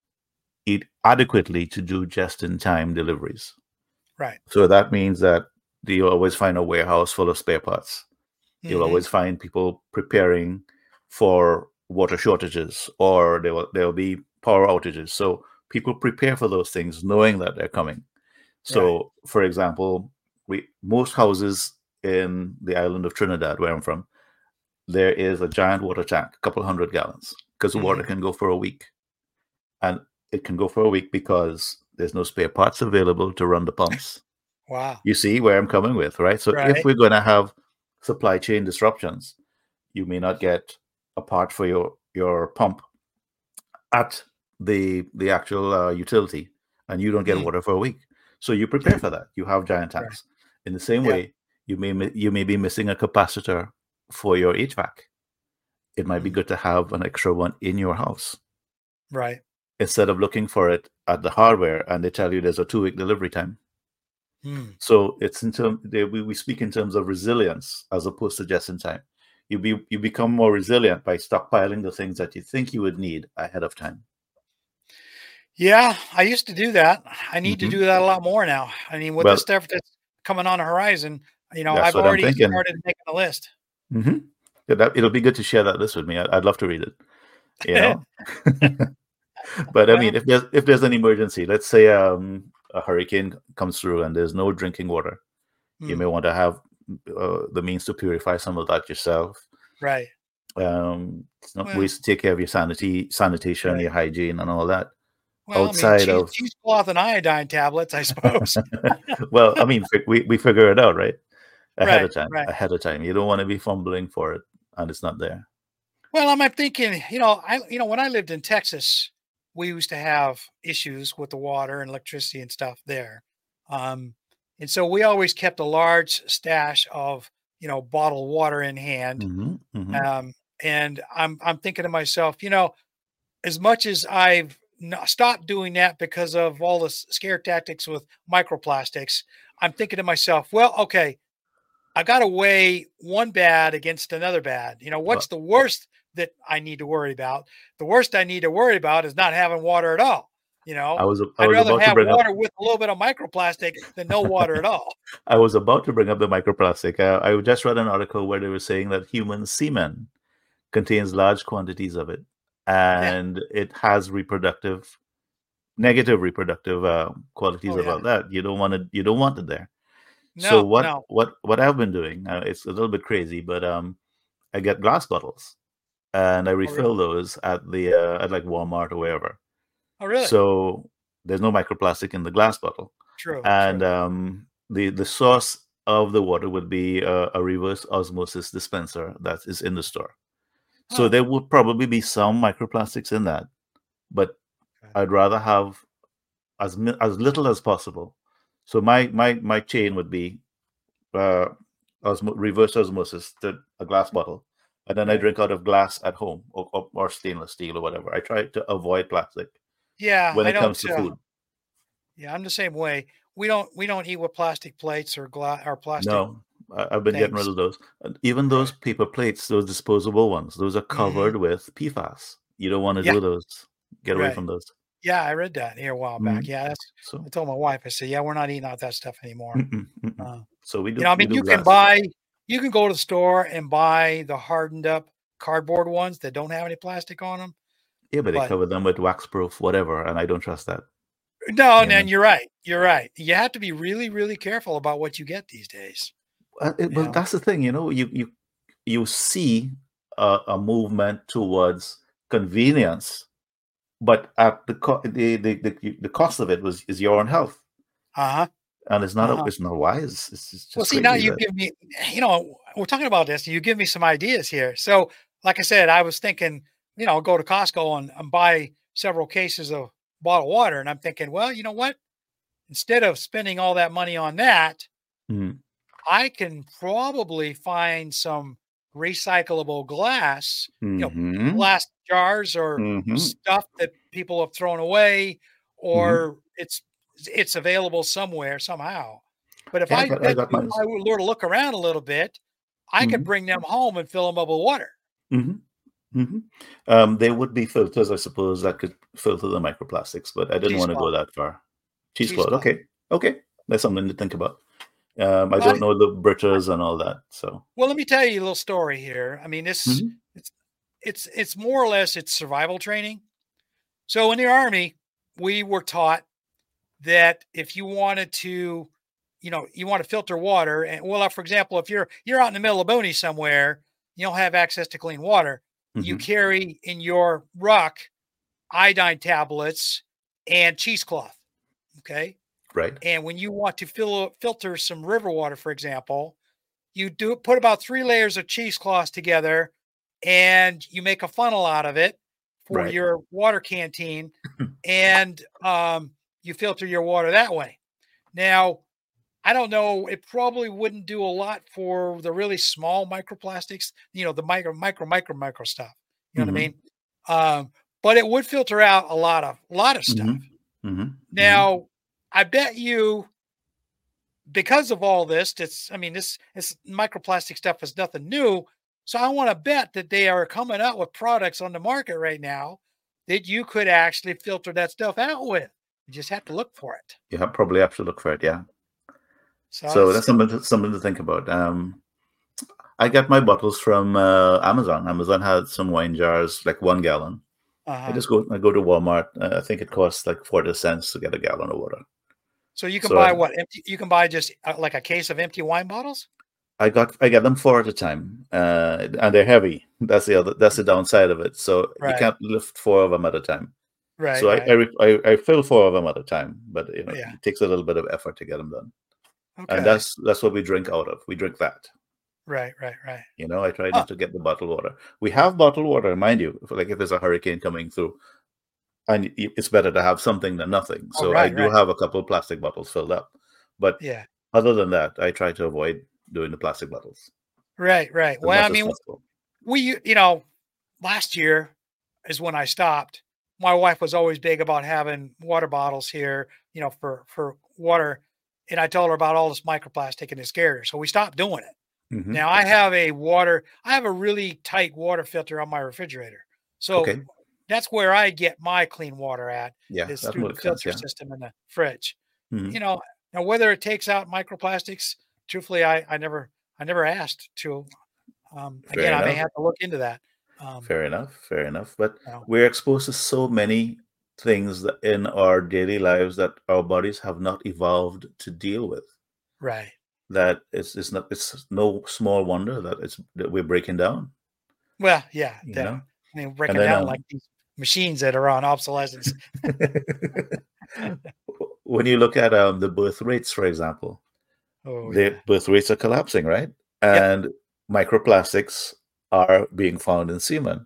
Speaker 2: it adequately to do just-in-time deliveries.
Speaker 1: Right.
Speaker 2: So that means that you'll always find a warehouse full of spare parts. You'll
Speaker 1: Mhm.
Speaker 2: always find people preparing for water shortages, or there will there will be power outages. So people prepare for those things, knowing that they're coming. So, for example, we most houses in the island of Trinidad, where I'm from, there is a giant water tank, a couple hundred gallons, because the water
Speaker 1: Mhm.
Speaker 2: can go for a week, and it can go for a week because there's no spare parts available to run the pumps.
Speaker 1: Wow.
Speaker 2: You see where I'm coming with, right? So
Speaker 1: Right.
Speaker 2: if we're going to have supply chain disruptions, you may not get a part for your your pump at the the actual uh, utility, and you don't get
Speaker 1: Mm.
Speaker 2: water for a week. So you prepare for that. You have giant
Speaker 1: Right.
Speaker 2: tanks. In the same
Speaker 1: Yeah.
Speaker 2: way, you may mi- you may be missing a capacitor for your H V A C. It might be
Speaker 1: Mm.
Speaker 2: good to have an extra one in your house
Speaker 1: Right.
Speaker 2: instead of looking for it at the hardware and they tell you there's a two week delivery time.
Speaker 1: Mm.
Speaker 2: So it's in term they, we, we speak in terms of resilience as opposed to just in time. You be you become more resilient by stockpiling the things that you think you would need ahead of time.
Speaker 1: Yeah, I used to do that. I need to
Speaker 2: Mhm.
Speaker 1: do that a lot more now. I mean, with
Speaker 2: Well,
Speaker 1: this stuff that's coming on the horizon, you know,
Speaker 2: that's
Speaker 1: I've
Speaker 2: what I'm
Speaker 1: already
Speaker 2: thinking.
Speaker 1: started making a list.
Speaker 2: hmm Yeah, that, it'll be good to share that list with me. I'd, I'd love to read it. You know, but I
Speaker 1: Well,
Speaker 2: mean, if there's if there's an emergency, let's say um, a hurricane comes through and there's no drinking water, you
Speaker 1: mm,
Speaker 2: may want to have uh, the means to purify some of that yourself.
Speaker 1: right.
Speaker 2: Um, it's not
Speaker 1: Well,
Speaker 2: ways to take care of your sanity, sanitation,
Speaker 1: right.
Speaker 2: your hygiene, and all that.
Speaker 1: Well, I mean,
Speaker 2: outside
Speaker 1: cheese,
Speaker 2: of.
Speaker 1: cheesecloth and iodine tablets, I suppose.
Speaker 2: Well, I mean, fi- we we figure it out, right? Ahead
Speaker 1: Right,
Speaker 2: of time.
Speaker 1: right.
Speaker 2: Ahead of time. You don't want to be fumbling for it and it's not there.
Speaker 1: Well, I'm I'm thinking, you know, I you know, when I lived in Texas, we used to have issues with the water and electricity and stuff there. Um, and so we always kept a large stash of, you know, bottled water in hand.
Speaker 2: Hmm. Hmm.
Speaker 1: Um, and I'm I'm thinking to myself, you know, as much as I've not stopped doing that because of all the s- scare tactics with microplastics, I'm thinking to myself, well, okay, I got to weigh one bad against another bad. You know, what's
Speaker 2: Well,
Speaker 1: the worst that I need to worry about? The worst I need to worry about is not having water at all. You
Speaker 2: I
Speaker 1: know,
Speaker 2: was I
Speaker 1: I'd
Speaker 2: was
Speaker 1: rather
Speaker 2: about to
Speaker 1: have
Speaker 2: bring up
Speaker 1: water with a little bit of microplastic than no water at all.
Speaker 2: I was about to bring up the microplastic. Uh, I just read an article where they were saying that human semen contains large quantities of it,
Speaker 1: Yeah.
Speaker 2: and it has reproductive negative reproductive uh, qualities
Speaker 1: Oh, yeah.
Speaker 2: about that. You don't want it. You don't want it there. So
Speaker 1: No,
Speaker 2: what
Speaker 1: no.
Speaker 2: what what I've been doing? Uh, it's a little bit crazy, but um, I get glass bottles and I
Speaker 1: Oh, really?
Speaker 2: refill those at the uh, at like Walmart or wherever.
Speaker 1: Oh, really?
Speaker 2: So there's no microplastic in the glass bottle,
Speaker 1: True,
Speaker 2: and
Speaker 1: true.
Speaker 2: um, the the source of the water would be a, a reverse osmosis dispenser that is in the store. So
Speaker 1: Huh.
Speaker 2: there would probably be some microplastics in that, but
Speaker 1: Okay.
Speaker 2: I'd rather have as mi- as little as possible. So my my my chain would be uh, osmo- reverse osmosis to a glass bottle, and then I
Speaker 1: Right.
Speaker 2: drink out of glass at home or, or, or stainless steel or whatever. I try to avoid plastic
Speaker 1: Yeah,
Speaker 2: when
Speaker 1: I
Speaker 2: it comes
Speaker 1: don't.
Speaker 2: to
Speaker 1: Uh,
Speaker 2: food.
Speaker 1: yeah, I'm the same way. We don't we don't eat with plastic plates or glass or plastic
Speaker 2: No, I, I've been getting rid
Speaker 1: things.
Speaker 2: of those. And even those
Speaker 1: Right.
Speaker 2: paper plates, those disposable ones, those are
Speaker 1: Hmm.
Speaker 2: covered with P FAS. You don't want to
Speaker 1: Yeah.
Speaker 2: do those. Get away
Speaker 1: Right.
Speaker 2: from those.
Speaker 1: Yeah, I read that here a while back.
Speaker 2: Mhm.
Speaker 1: Yeah, that's I
Speaker 2: So,
Speaker 1: told my wife, I said, "Yeah, we're not eating out that stuff anymore."
Speaker 2: mm-mm, mm-mm.
Speaker 1: Uh,
Speaker 2: So we
Speaker 1: you
Speaker 2: do
Speaker 1: know, I
Speaker 2: we
Speaker 1: mean,
Speaker 2: do
Speaker 1: you can
Speaker 2: glass.
Speaker 1: buy you can go to the store and buy the hardened up cardboard ones that don't have any plastic on them,
Speaker 2: Yeah, but they
Speaker 1: but
Speaker 2: cover them with wax proof, whatever, and I don't trust that.
Speaker 1: no,
Speaker 2: You
Speaker 1: man,
Speaker 2: know.
Speaker 1: you're right. You're right. You have to be really, really careful about what you get these days,
Speaker 2: Uh, it-
Speaker 1: you
Speaker 2: well,
Speaker 1: know?
Speaker 2: that's the thing, you know. You you you see a, a movement towards convenience, but at the co- the, the the the cost of it was is your own health,
Speaker 1: Uh-huh.
Speaker 2: and it's not a,
Speaker 1: Uh-huh.
Speaker 2: it's not wise. It's, it's
Speaker 1: Well,
Speaker 2: just
Speaker 1: see, now
Speaker 2: crazy
Speaker 1: you
Speaker 2: that.
Speaker 1: give me, you know, we're talking about this. You give me some ideas here. So, like I said, I was thinking, you know, go to Costco and, and buy several cases of bottled water. And I'm thinking, well, you know what? Instead of spending all that money on that,
Speaker 2: Mm-hmm.
Speaker 1: I can probably find some recyclable glass, you know,
Speaker 2: Mm-hmm.
Speaker 1: glass jars or
Speaker 2: Mm-hmm.
Speaker 1: stuff that people have thrown away,
Speaker 2: Mm-hmm.
Speaker 1: or it's it's available somewhere somehow. But if
Speaker 2: Yeah, I
Speaker 1: I
Speaker 2: got I
Speaker 1: bet
Speaker 2: got
Speaker 1: you
Speaker 2: mine.
Speaker 1: if I were to look around a little bit, I could
Speaker 2: Mm-hmm.
Speaker 1: bring them home and fill them up with water.
Speaker 2: Mm-hmm. Mm-hmm. Um, there would be filters, I suppose, that could filter the microplastics, but I didn't want to go
Speaker 1: Cheesecloth,
Speaker 2: that far. Cheesecloth,
Speaker 1: cheesecloth.
Speaker 2: okay, okay, that's something to think about. Um, I
Speaker 1: Well,
Speaker 2: don't
Speaker 1: I,
Speaker 2: know the Britas and all that, so.
Speaker 1: well, let me tell you a little story here. I mean, this
Speaker 2: Mhm.
Speaker 1: it's it's it's more or less it's survival training. So in the army, we were taught that if you wanted to, you know, you want to filter water, and well, uh, for example, if you're you're out in the middle of boony somewhere, you don't have access to clean water, you
Speaker 2: Mhm.
Speaker 1: carry in your ruck iodine tablets and cheesecloth. Okay.
Speaker 2: Right.
Speaker 1: And when you want to fill, filter some river water, for example, you do put about three layers of cheesecloth together and you make a funnel out of it for
Speaker 2: Right.
Speaker 1: your water canteen, and um, you filter your water that way. Now, I don't know, it probably wouldn't do a lot for the really small microplastics, you know, the micro, micro, micro, micro stuff. You know what I
Speaker 2: Mhm.
Speaker 1: mean? Um, but it would filter out a lot of a lot of stuff.
Speaker 2: Mhm. Mhm. Mhm.
Speaker 1: Now, I bet you because of all this, it's I mean, this this microplastic stuff is nothing new. So I want to bet that they are coming out with products on the market right now that you could actually filter that stuff out with. You just have to look for it.
Speaker 2: You have probably have to look for it, yeah.
Speaker 1: So
Speaker 2: So
Speaker 1: it's
Speaker 2: that's something to, something to think about. Um, I get my bottles from uh, Amazon. Amazon had some wine jars, like one gallon. I
Speaker 1: uh-huh.
Speaker 2: just go I go to Walmart. Uh, I think it costs like forty cents to get a gallon of water.
Speaker 1: So you can
Speaker 2: So I,
Speaker 1: buy what? Empty, you can buy just uh, like a case of empty wine bottles?
Speaker 2: I got I get them four at a time, uh, and they're heavy. That's the other. That's the downside of it. So you
Speaker 1: Right.
Speaker 2: can't lift four of them at a time.
Speaker 1: Right,
Speaker 2: So I,
Speaker 1: right.
Speaker 2: I re- I I fill four of them at a time, but you know
Speaker 1: Yeah.
Speaker 2: it takes a little bit of effort to get them done. And
Speaker 1: Okay.
Speaker 2: that's that's what we drink out of. We drink that.
Speaker 1: Right, right, right.
Speaker 2: You know, I try
Speaker 1: Huh.
Speaker 2: not to get the bottled water. We have bottled water, mind you. If, like if there's a hurricane coming through, and y- it's better to have something than nothing.
Speaker 1: Oh,
Speaker 2: So I
Speaker 1: right,
Speaker 2: do
Speaker 1: right.
Speaker 2: have a couple of plastic bottles filled up, but
Speaker 1: Yeah.
Speaker 2: other than that, I try to avoid doing the plastic bottles
Speaker 1: Right, right.
Speaker 2: as
Speaker 1: Well, I
Speaker 2: much as
Speaker 1: mean,
Speaker 2: possible.
Speaker 1: we, you know, last year is when I stopped. My wife was always big about having water bottles here, you know, for for water. And I told her about all this microplastic and it scared her. So we stopped doing it.
Speaker 2: Hmm.
Speaker 1: Now I have a water, I have a really tight water filter on my refrigerator. So
Speaker 2: Okay,
Speaker 1: that's where I get my clean water at,
Speaker 2: yeah,
Speaker 1: is
Speaker 2: that
Speaker 1: through the
Speaker 2: makes sense.
Speaker 1: filter
Speaker 2: Yeah.
Speaker 1: system in the fridge.
Speaker 2: Hmm.
Speaker 1: You know, now whether it takes out microplastics, truthfully, I, I never I never asked to. Um,
Speaker 2: Fair
Speaker 1: again, I may
Speaker 2: enough.
Speaker 1: have to look into that. Um,
Speaker 2: Fair enough. Fair enough. But
Speaker 1: you know,
Speaker 2: we're exposed to so many things that in our daily lives that our bodies have not evolved to deal with.
Speaker 1: right.
Speaker 2: That it's it's not it's no small wonder that it's that we're breaking down.
Speaker 1: Well, yeah,
Speaker 2: You
Speaker 1: the,
Speaker 2: know,
Speaker 1: I mean,
Speaker 2: and
Speaker 1: breaking
Speaker 2: then
Speaker 1: down like
Speaker 2: um,
Speaker 1: these machines that are on obsolescence.
Speaker 2: when you look at um the birth rates, for example,
Speaker 1: Oh
Speaker 2: the
Speaker 1: yeah.
Speaker 2: birth rates are collapsing, right?
Speaker 1: Yep.
Speaker 2: And microplastics are being found in semen.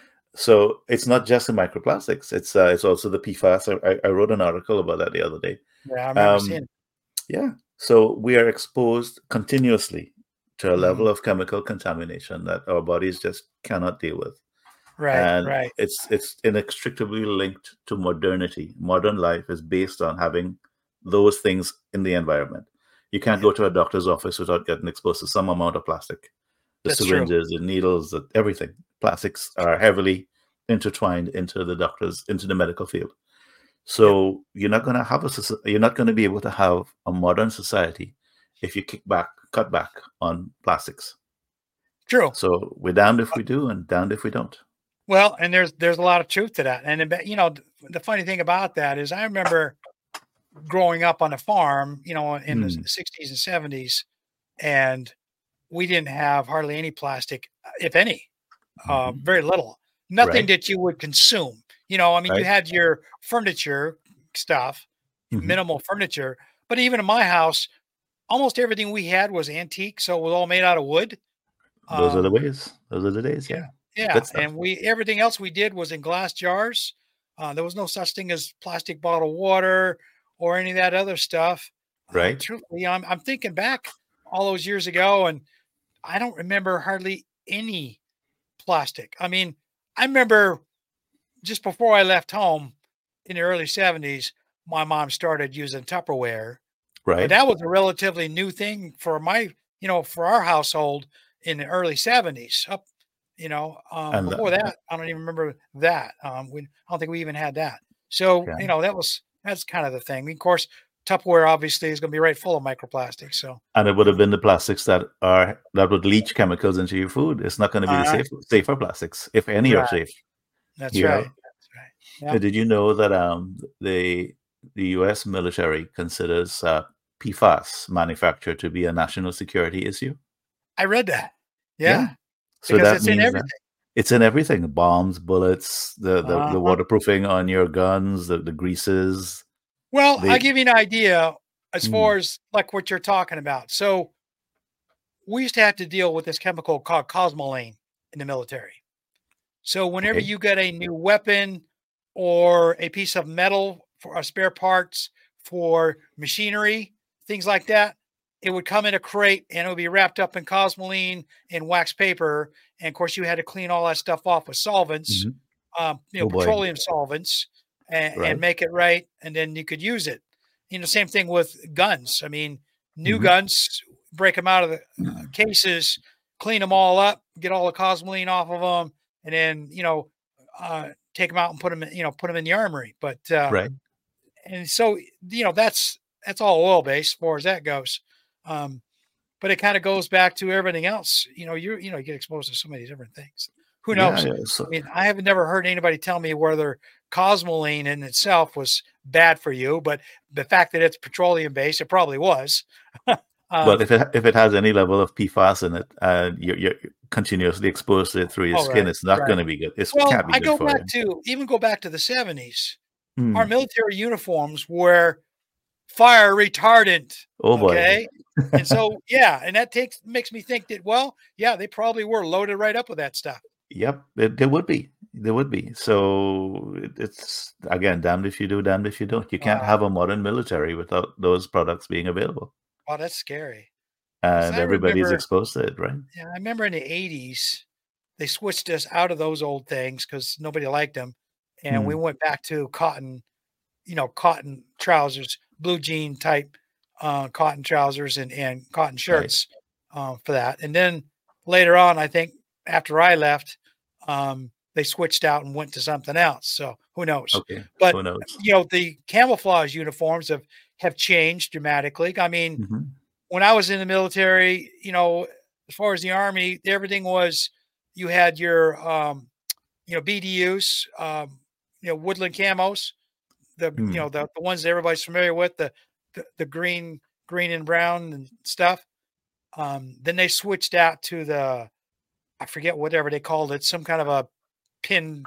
Speaker 2: So it's not just the microplastics; it's uh, it's also the P FAS. I, I wrote an article about that the other day.
Speaker 1: Yeah, I remember seeing
Speaker 2: Um,
Speaker 1: it.
Speaker 2: yeah, so we are exposed continuously to a
Speaker 1: Mhm.
Speaker 2: level of chemical contamination that our bodies just cannot deal with,
Speaker 1: Right,
Speaker 2: and
Speaker 1: right.
Speaker 2: it's it's inextricably linked to modernity. Modern life is based on having those things in the environment. You can't
Speaker 1: Yep.
Speaker 2: go to a doctor's office without getting exposed to some amount of plastic. The
Speaker 1: That's true.
Speaker 2: syringes, the needles, the, everything. Plastics are heavily intertwined into the doctors, into the medical field.
Speaker 1: Yep.
Speaker 2: So you're not going to have a soci- you're not going to be able to have a modern society if you kick back, cut back on plastics.
Speaker 1: True.
Speaker 2: So we're damned if we do, and damned if we don't.
Speaker 1: Well, and there's there's a lot of truth to that. And you know, the funny thing about that is, I remember growing up on a farm, you know, in the
Speaker 2: Hmm.
Speaker 1: sixties and seventies, and we didn't have hardly any plastic, if any, uh,
Speaker 2: Mhm.
Speaker 1: very little, nothing
Speaker 2: Right,
Speaker 1: that you would consume. You know, I mean, you
Speaker 2: right.
Speaker 1: had your furniture stuff,
Speaker 2: Hmm.
Speaker 1: minimal furniture, but even in my house, almost everything we had was antique, so it was all made out of wood.
Speaker 2: Those are the
Speaker 1: Um,
Speaker 2: ways. Those are the days.
Speaker 1: yeah,
Speaker 2: Yeah,
Speaker 1: yeah,
Speaker 2: good stuff.
Speaker 1: and we everything else we did was in glass jars. Uh, there was no such thing as plastic bottled water or any of that other stuff. Uh,
Speaker 2: Right.
Speaker 1: truthfully, I'm I'm thinking back all those years ago, and I don't remember hardly any plastic. I mean, I remember just before I left home in the early seventies, my mom started using Tupperware, but
Speaker 2: Right.
Speaker 1: that was a relatively new thing for my, you know, for our household in the early seventies. Up, you know, um,
Speaker 2: And
Speaker 1: before
Speaker 2: uh,
Speaker 1: that, I don't even remember that. Um, we, I don't think we even had that. So,
Speaker 2: yeah.
Speaker 1: you know, that was that's kind of the thing. I mean, of course, Tupperware obviously is going to be right full of microplastics. So,
Speaker 2: And it would have been the plastics that are that would leach chemicals into your food. It's not going to be the
Speaker 1: uh,
Speaker 2: safe, safer plastics, if any are
Speaker 1: right,
Speaker 2: safe.
Speaker 1: that's
Speaker 2: You
Speaker 1: right,
Speaker 2: know.
Speaker 1: that's right.
Speaker 2: Uh,
Speaker 1: Yep,
Speaker 2: Did you know that um the the U S military considers uh, P FAS manufacture to be a national security issue?
Speaker 1: I read that.
Speaker 2: Yeah.
Speaker 1: Yeah,
Speaker 2: So
Speaker 1: because
Speaker 2: that
Speaker 1: it's in
Speaker 2: means that
Speaker 1: everything.
Speaker 2: it's in everything: bombs, bullets, the the, the
Speaker 1: Uh-huh.
Speaker 2: waterproofing on your guns, the, the greases.
Speaker 1: Well, I'll
Speaker 2: They
Speaker 1: give you an idea as
Speaker 2: mm,
Speaker 1: far as like what you're talking about. So we used to have to deal with this chemical called cosmoline in the military. So whenever
Speaker 2: okay.
Speaker 1: you get a new weapon or a piece of metal for uh, spare parts for machinery, things like that, it would come in a crate and it would be wrapped up in cosmoline and wax paper. And of course, you had to clean all that stuff off with solvents,
Speaker 2: Mhm.
Speaker 1: um, you know,
Speaker 2: Oh boy.
Speaker 1: petroleum solvents, and, and
Speaker 2: Right.
Speaker 1: make it right, and then you could use it. You know, same thing with guns. I mean, new
Speaker 2: Hmm.
Speaker 1: guns, break them out of the uh, cases, clean them all up, get all the cosmoline off of them, and then you know uh, take them out and put them in, you know put them in the armory. But uh,
Speaker 2: Right.
Speaker 1: and so you know that's that's all oil based as far as that goes. Um, but it kind of goes back to everything else. You know, you you know you get exposed to so many different things. Who
Speaker 2: Yeah.
Speaker 1: knows?
Speaker 2: Yeah.
Speaker 1: I
Speaker 2: So
Speaker 1: mean, I have never heard anybody tell me whether cosmoline in itself was bad for you, but the fact that it's petroleum based, it probably was.
Speaker 2: But
Speaker 1: um,
Speaker 2: if it if it has any level of P FAS in it, uh, you're, you're continuously exposed to it through your
Speaker 1: Oh,
Speaker 2: skin,
Speaker 1: right,
Speaker 2: it's not
Speaker 1: right.
Speaker 2: going to be good. It
Speaker 1: Well,
Speaker 2: can't be
Speaker 1: I
Speaker 2: good
Speaker 1: go
Speaker 2: for
Speaker 1: back
Speaker 2: you.
Speaker 1: to even go back to the seventies. Our
Speaker 2: Mm.
Speaker 1: military uniforms were fire retardant,
Speaker 2: Oh boy.
Speaker 1: okay? And so, yeah, and that takes makes me think that, well, yeah, they probably were loaded right up with that stuff.
Speaker 2: Yep, there, there would be. There would be. So it, it's again, damned if you do, damned if you don't. You can't
Speaker 1: Wow.
Speaker 2: have a modern military without those products being available,
Speaker 1: Wow, that's scary. 'Cause
Speaker 2: and
Speaker 1: I
Speaker 2: everybody's
Speaker 1: remember
Speaker 2: exposed to it, right?
Speaker 1: yeah, I remember in the eighties, they switched us out of those old things because nobody liked them, and we
Speaker 2: Mm.
Speaker 1: went back to cotton, you know, cotton trousers, blue jean type, uh, cotton trousers and and cotton
Speaker 2: Right.
Speaker 1: shirts, uh, for that. And then later on, I think after I left, um, they switched out and went to something else. So who knows?
Speaker 2: Okay.
Speaker 1: But
Speaker 2: Who knows?
Speaker 1: you know, the camouflage uniforms have have changed dramatically. I mean,
Speaker 2: Hmm.
Speaker 1: when I was in the military, you know, as far as the army, everything was you had your um, you know, B D Us, um, you know, woodland camos, the you
Speaker 2: Mm.
Speaker 1: know, the, the ones that everybody's familiar with, the, the the green, green and brown and stuff. Um, then they switched out to the I forget whatever they called it, some kind of a pin.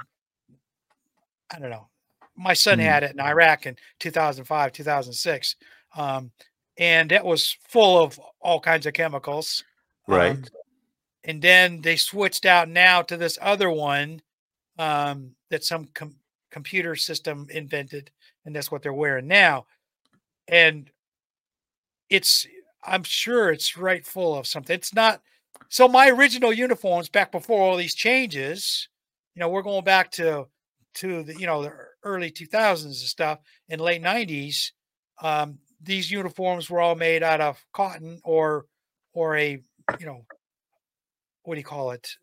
Speaker 1: I don't know. My son
Speaker 2: Mm.
Speaker 1: had it in Iraq in two thousand five, two thousand six. Um, and that was full of all kinds of chemicals. Um,
Speaker 2: Right.
Speaker 1: and then they switched out now to this other one um, that some com- computer system invented, and that's what they're wearing now. And it's, I'm sure it's right full of something. It's not. So my original uniforms back before all these changes, you know, we're going back to to the you know the early two thousands and stuff and late nineties. Um, these uniforms were all made out of cotton or or a you know what do you call it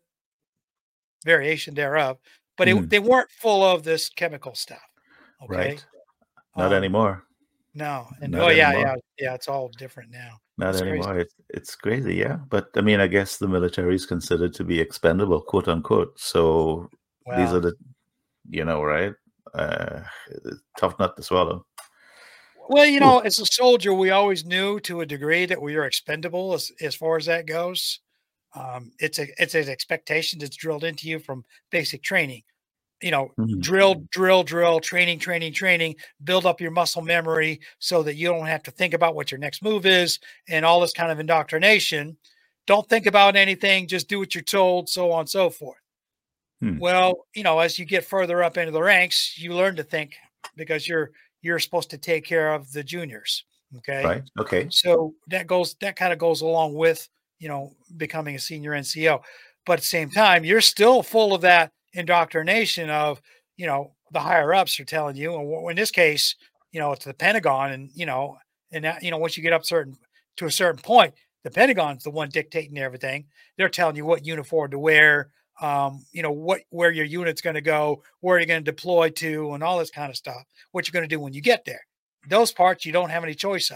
Speaker 1: variation thereof, but it,
Speaker 2: Mm.
Speaker 1: they weren't full of this chemical stuff. Okay.
Speaker 2: Right. Not
Speaker 1: Um,
Speaker 2: anymore.
Speaker 1: no, and oh
Speaker 2: Not
Speaker 1: yeah,
Speaker 2: anymore.
Speaker 1: yeah, yeah, it's all different now.
Speaker 2: Not
Speaker 1: It's crazy.
Speaker 2: anymore. It's it's crazy, yeah. But I mean, I guess the military is considered to be expendable, quote unquote. So these are
Speaker 1: Well,
Speaker 2: the, you know, right? Uh, tough nut to swallow.
Speaker 1: well, you
Speaker 2: Ooh.
Speaker 1: know, as a soldier, we always knew to a degree that we were expendable as as far as that goes. Um, it's a it's an expectation that's drilled into you from basic training. You know,
Speaker 2: Mhm.
Speaker 1: drill, drill, drill, training, training, training, build up your muscle memory so that you don't have to think about what your next move is and all this kind of indoctrination. Don't think about anything, just do what you're told, so on and so forth.
Speaker 2: Hmm.
Speaker 1: Well, you know, as you get further up into the ranks, you learn to think because you're you're supposed to take care of the juniors. Okay.
Speaker 2: Right. Okay.
Speaker 1: So that goes that kind of goes along with, you know, becoming a senior N C O. But at the same time, you're still full of that indoctrination of, you know, the higher ups are telling you, and w- in this case, you know, it's the Pentagon, and you know, and that, you know, once you get up certain to a certain point, the Pentagon's the one dictating everything. They're telling you what uniform to wear, um, you know, what where your unit's going to go, where you're going to deploy to, and all this kind of stuff. What you're going to do when you get there. Those parts you don't have any choice of.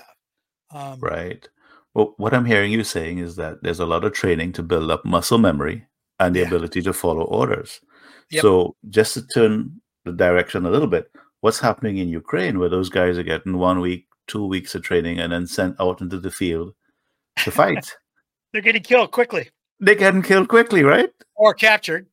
Speaker 1: Um,
Speaker 2: Right. Well, what I'm hearing you saying is that there's a lot of training to build up muscle memory and the
Speaker 1: yeah.
Speaker 2: ability to follow orders.
Speaker 1: Yep.
Speaker 2: So, just to turn the direction a little bit, what's happening in Ukraine where those guys are getting one week, two weeks of training and then sent out into the field to fight?
Speaker 1: They're getting killed quickly
Speaker 2: They're getting killed quickly, right?
Speaker 1: or captured.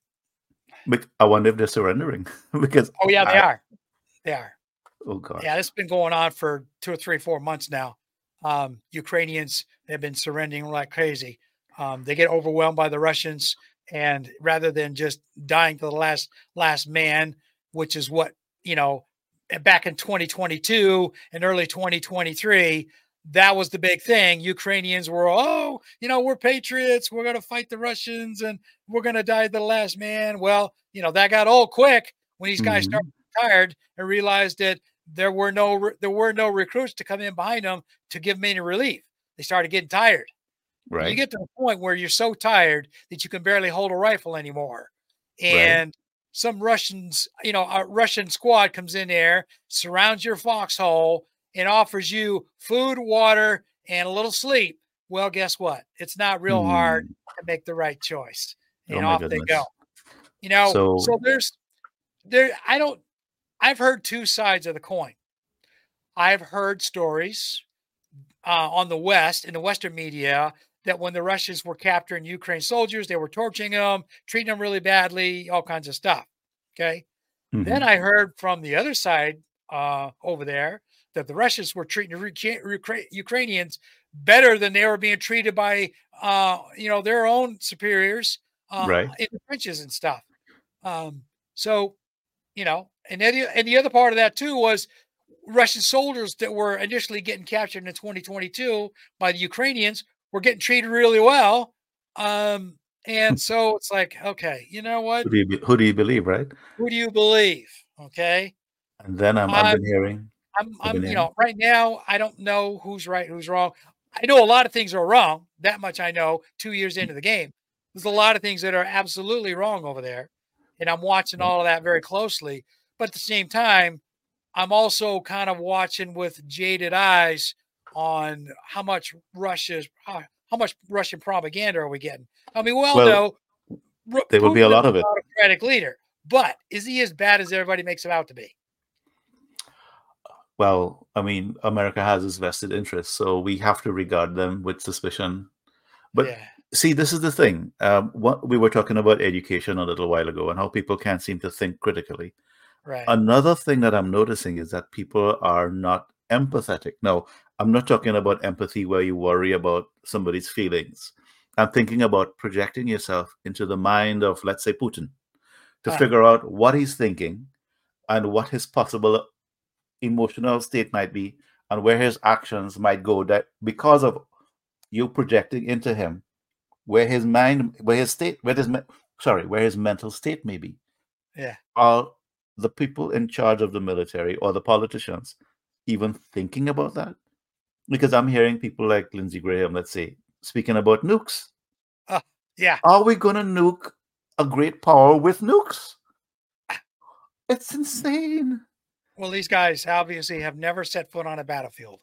Speaker 2: But I wonder if they're surrendering because
Speaker 1: Oh yeah, they
Speaker 2: I,
Speaker 1: are. They are.
Speaker 2: oh
Speaker 1: Yeah,
Speaker 2: gosh,
Speaker 1: this has been going on for two or three, four months now. Um, Ukrainians have been surrendering like crazy. Um, they get overwhelmed by the Russians, and rather than just dying to the last last man, which is what you know, eh, back in twenty twenty-two and early twenty twenty-three, that was the big thing. Ukrainians were, oh, you know, we're patriots. We're going to fight the Russians, and we're going to die to the last man. Well, you know, that got old quick when these guys started
Speaker 2: hmm,
Speaker 1: tired and realized that there were no re- there were no recruits to come in behind them to give them any relief. They started getting tired. And you
Speaker 2: right,
Speaker 1: get to the point where you're so tired that you can barely hold a rifle anymore.
Speaker 2: right,
Speaker 1: And some Russians, you know, a Russian squad comes in there, surrounds your foxhole, and offers you food, water, and a little sleep. Well, guess what? It's not real hard
Speaker 2: hmm.
Speaker 1: to make the right choice.
Speaker 2: Oh
Speaker 1: And
Speaker 2: my
Speaker 1: off they go.
Speaker 2: goodness.
Speaker 1: You know,
Speaker 2: So,
Speaker 1: so there's there I don't I've heard two sides of the coin. I've heard stories uh, on the West in the Western media that when the Russians were capturing Ukraine soldiers, they were torturing them, treating them really badly, all kinds of stuff. Okay.
Speaker 2: Mm-hmm.
Speaker 1: Then I heard from the other side uh, over there that the Russians were treating the Ukrainians better than they were being treated by, uh, you know, their own superiors uh,
Speaker 2: Right.
Speaker 1: in the trenches and stuff. Um, so, you know, and then the, and the other part of that too was Russian soldiers that were initially getting captured in twenty twenty-two by the Ukrainians were getting treated really well. Um, and so it's like, okay, you know what?
Speaker 2: Who do you, who do you believe, right?
Speaker 1: Who do you believe? Okay.
Speaker 2: And then I'm, I've been hearing.
Speaker 1: I'm,
Speaker 2: I've been
Speaker 1: I'm, you
Speaker 2: hearing.
Speaker 1: know, right now, I don't know who's right, who's wrong. I know a lot of things are wrong. That much I know two years into the game. There's a lot of things that are absolutely wrong over there. And I'm watching all of that very closely. But at the same time, I'm also kind of watching with jaded eyes on how much Russia's, how, how much Russian propaganda are we getting? I mean, well,
Speaker 2: Well,
Speaker 1: no,
Speaker 2: there will be a lot of it.
Speaker 1: Autocratic leader, but is he as bad as everybody makes him out to be?
Speaker 2: Well, I mean, America has its vested interests, so we have to regard them with suspicion. But
Speaker 1: yeah.
Speaker 2: see, this is the thing. Um, what we were talking about education a little while ago and how people can't seem to think critically.
Speaker 1: Right.
Speaker 2: Another thing that I'm noticing is that people are not empathetic. Now, I'm not talking about empathy where you worry about somebody's feelings. I'm thinking about projecting yourself into the mind of, let's say, Putin, to
Speaker 1: Uh,
Speaker 2: figure out what he's thinking and what his possible emotional state might be and where his actions might go, that because of you projecting into him where his mind, where his state, where his, sorry, where his mental state may be.
Speaker 1: Yeah.
Speaker 2: Are the people in charge of the military or the politicians even thinking about that? Because I'm hearing people like Lindsey Graham, let's say, speaking about nukes.
Speaker 1: Uh, yeah.
Speaker 2: Are we going to nuke a great power with nukes? It's insane.
Speaker 1: Well, these guys obviously have never set foot on a battlefield.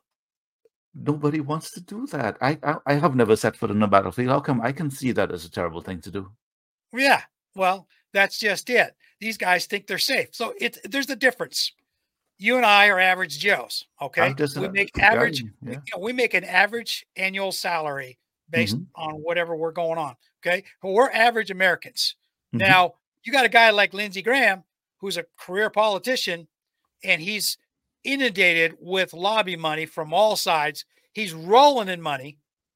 Speaker 2: Nobody wants to do that. I, I I have never set foot on a battlefield. How come I can see that as a terrible thing to do?
Speaker 1: Yeah. Well, that's just it. These guys think they're safe. So it's there's a difference. You and I are average Joes. Okay.
Speaker 2: Just,
Speaker 1: we
Speaker 2: uh,
Speaker 1: make
Speaker 2: yeah,
Speaker 1: average,
Speaker 2: yeah.
Speaker 1: we, you know, we make an average annual salary based
Speaker 2: Mm-hmm.
Speaker 1: on whatever we're going on. Okay. But we're average Americans.
Speaker 2: Mm-hmm.
Speaker 1: Now, you got a guy like Lindsey Graham, who's a career politician, and he's inundated with lobby money from all sides. He's rolling in money.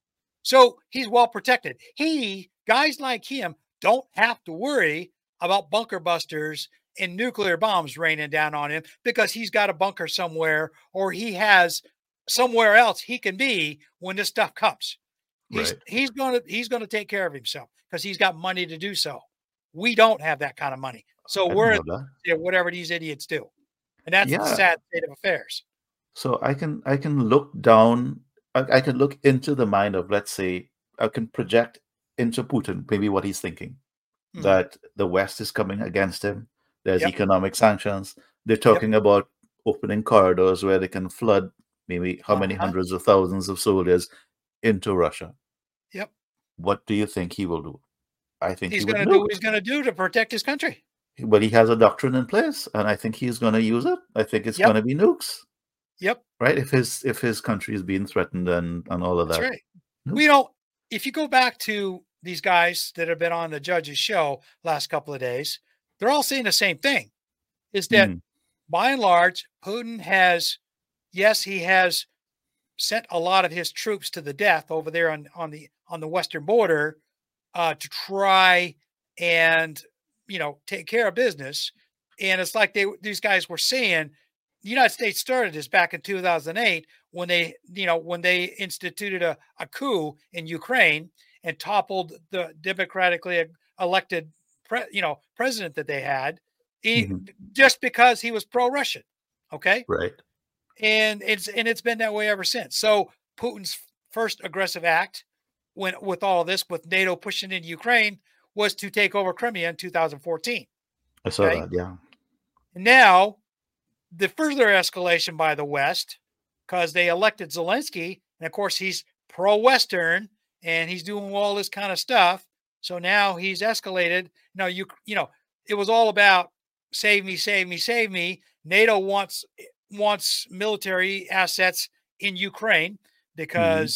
Speaker 1: So he's well protected. He, guys like him, don't have to worry about bunker busters and nuclear bombs raining down on him because he's got a bunker somewhere or he has somewhere else he can be when this stuff comes. He's
Speaker 2: Right.
Speaker 1: he's gonna he's gonna take care of himself because he's got money to do so. We don't have that kind of money. So
Speaker 2: I
Speaker 1: we're
Speaker 2: didn't know that.
Speaker 1: yeah, whatever these idiots do. And that's the
Speaker 2: Yeah.
Speaker 1: sad state of affairs.
Speaker 2: So I can I can look down. I, I can look into the mind of, let's say, I can project into Putin maybe what he's thinking.
Speaker 1: Mhm.
Speaker 2: That the West is coming against him. There's
Speaker 1: Yep.
Speaker 2: economic sanctions. They're talking about opening corridors where they can flood maybe how many
Speaker 1: Uh-huh.
Speaker 2: hundreds of thousands of soldiers into Russia.
Speaker 1: Yep.
Speaker 2: What do you think he will do? I think
Speaker 1: He's
Speaker 2: he would
Speaker 1: gonna do
Speaker 2: nuke.
Speaker 1: what he's gonna do to protect his country.
Speaker 2: But he has a doctrine in place, and I think he's going to use it. I think it's
Speaker 1: Yep.
Speaker 2: going to be nukes,
Speaker 1: Yep.
Speaker 2: right? If his if his country is being threatened and and all of
Speaker 1: That's
Speaker 2: that.
Speaker 1: right.
Speaker 2: Nope.
Speaker 1: We don't, if you go back to these guys that have been on the judge's show last couple of days, they're all saying the same thing, is that
Speaker 2: Mm.
Speaker 1: by and large, Putin has, yes, he has sent a lot of his troops to the death over there on, on the on the western border uh, to try and, you know, take care of business. And it's like they these guys were saying, the United States started this back in two thousand eight when they, you know, when they instituted a, a coup in Ukraine and toppled the democratically elected, pre, you know, president that they had, he,
Speaker 2: Mhm.
Speaker 1: just because he was pro-Russian. Okay,
Speaker 2: Right.
Speaker 1: and it's and it's been that way ever since. So Putin's first aggressive act, when with all of this, with NATO pushing into Ukraine, was to take over Crimea in two thousand fourteen.
Speaker 2: I saw
Speaker 1: Okay,
Speaker 2: that. Yeah.
Speaker 1: and now the further escalation by the West, because they elected Zelensky, and of course he's pro-Western and he's doing all this kind of stuff. So now he's escalated. Now you you know it was all about save me, save me, save me. NATO wants wants military assets in Ukraine
Speaker 2: Mhm.
Speaker 1: because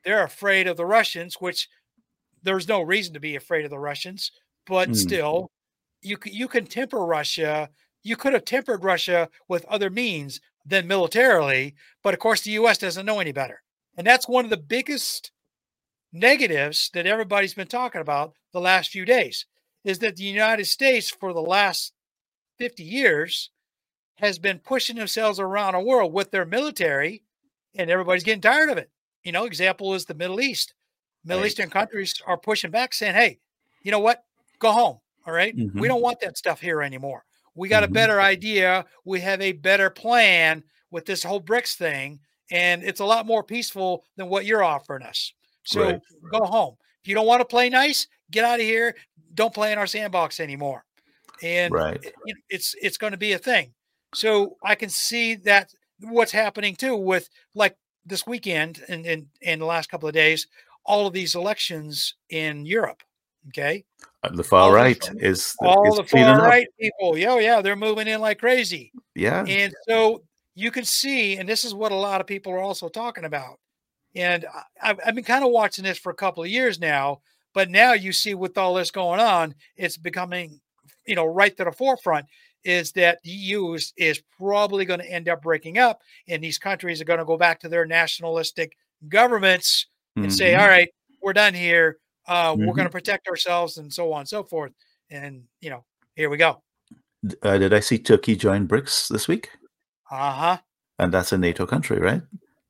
Speaker 1: they're afraid of the Russians, which there's no reason to be afraid of the Russians, but
Speaker 2: Mm.
Speaker 1: still, you can, you can temper Russia. You could have tempered Russia with other means than militarily, but of course the U S doesn't know any better. And that's one of the biggest negatives that everybody's been talking about the last few days, is that the United States for the last fifty years has been pushing themselves around the world with their military, and everybody's getting tired of it. You know, example is the Middle East. Middle
Speaker 2: Right.
Speaker 1: Eastern countries are pushing back saying, hey, you know what? Go home. All right.
Speaker 2: Mhm.
Speaker 1: We don't want that stuff here anymore. We got
Speaker 2: Mhm.
Speaker 1: a better idea. We have a better plan with this whole BRICS thing, and it's a lot more peaceful than what you're offering us. So
Speaker 2: Right.
Speaker 1: go home. If you don't want to play nice, get out of here. Don't play in our sandbox anymore. And
Speaker 2: Right.
Speaker 1: it, it's it's going to be a thing. So I can see that what's happening too with like this weekend and in, in, in the last couple of days, all of these elections in Europe. Okay.
Speaker 2: Uh, The far
Speaker 1: All the,
Speaker 2: right is
Speaker 1: all
Speaker 2: is
Speaker 1: the
Speaker 2: cleaning
Speaker 1: far
Speaker 2: up.
Speaker 1: right people. Yeah, yeah, they're moving in like crazy.
Speaker 2: Yeah.
Speaker 1: And so you can see, and this is what a lot of people are also talking about. And I, I've, I've been kind of watching this for a couple of years now, but now you see with all this going on, it's becoming, you know, right to the forefront is that the E U is, is probably going to end up breaking up, and these countries are going to go back to their nationalistic governments and say, all
Speaker 2: Mhm.
Speaker 1: right, we're done here. Uh, we're going to
Speaker 2: Mhm.
Speaker 1: protect ourselves and so on and so forth. And, you know, here we go.
Speaker 2: D- Uh, did I see Turkey join BRICS this week?
Speaker 1: Uh huh.
Speaker 2: And that's a NATO country, right?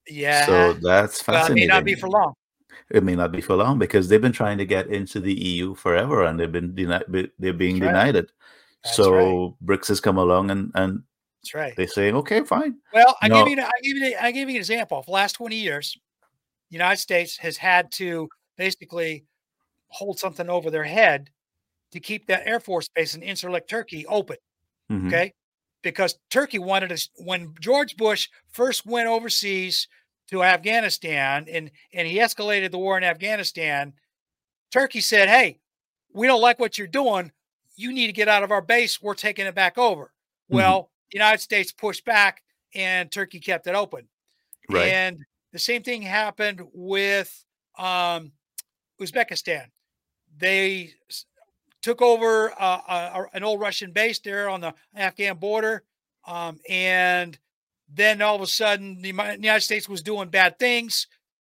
Speaker 2: So
Speaker 1: Yeah.
Speaker 2: that's
Speaker 1: Well, it may not be
Speaker 2: fascinating.
Speaker 1: for long.
Speaker 2: It may not be for long because they've been trying to get into the E U forever, and they've been denied. They're being
Speaker 1: That's right.
Speaker 2: denied it.
Speaker 1: That's right.
Speaker 2: So BRICS has come along, and and
Speaker 1: That's right.
Speaker 2: they're saying, okay, fine.
Speaker 1: Well, I give
Speaker 2: No.
Speaker 1: you, I give you, I give you an example. For the last twenty years, the United States has had to basically hold something over their head to keep that Air Force base in Incirlik, Turkey open.
Speaker 2: Mhm.
Speaker 1: Okay. Because Turkey wanted us when George Bush first went overseas to Afghanistan and, and he escalated the war in Afghanistan. Turkey said, hey, we don't like what you're doing. You need to get out of our base. We're taking it back over.
Speaker 2: Mhm.
Speaker 1: Well, the United States pushed back and Turkey kept it open.
Speaker 2: Right.
Speaker 1: And the same thing happened with um, Uzbekistan. They s- took over uh, uh, an old Russian base there on the Afghan border. Um, and then all of a sudden, the Uni- United States was doing bad things.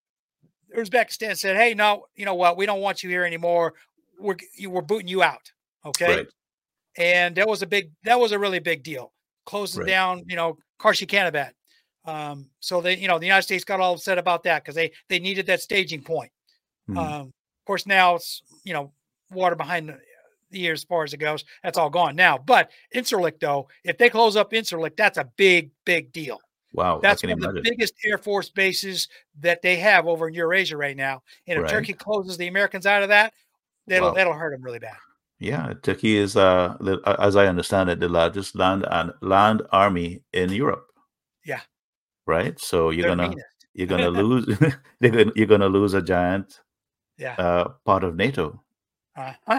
Speaker 1: Uzbekistan said, hey, no, you know what? We don't want you here anymore. We're, you, we're booting you out. Okay.
Speaker 2: Right.
Speaker 1: And that was a big, that was a really big deal. Closing
Speaker 2: Right.
Speaker 1: down, you know, Karshi-Kanabat. Um, so they, you know, the United States got all upset about that because they, they needed that staging point.
Speaker 2: Mhm.
Speaker 1: Um, of course, now it's, you know, water behind the, the ears as far as it goes. That's all gone now. But Incirlik, though, if they close up Incirlik, that's a big, big deal.
Speaker 2: Wow, I
Speaker 1: That's
Speaker 2: can
Speaker 1: one of the
Speaker 2: imagine.
Speaker 1: biggest Air Force bases that they have over in Eurasia right now. And if
Speaker 2: Right.
Speaker 1: Turkey closes the Americans out of that, that'll
Speaker 2: Wow.
Speaker 1: that'll hurt them really bad.
Speaker 2: Yeah, Turkey is, uh, the, uh, as I understand it, the largest land and land army in Europe.
Speaker 1: Yeah,
Speaker 2: Right. So you're
Speaker 1: they're
Speaker 2: gonna
Speaker 1: meanest.
Speaker 2: you're gonna lose. they're gonna, you're gonna lose a giant
Speaker 1: Yeah.
Speaker 2: uh, part of NATO.
Speaker 1: Uh-huh.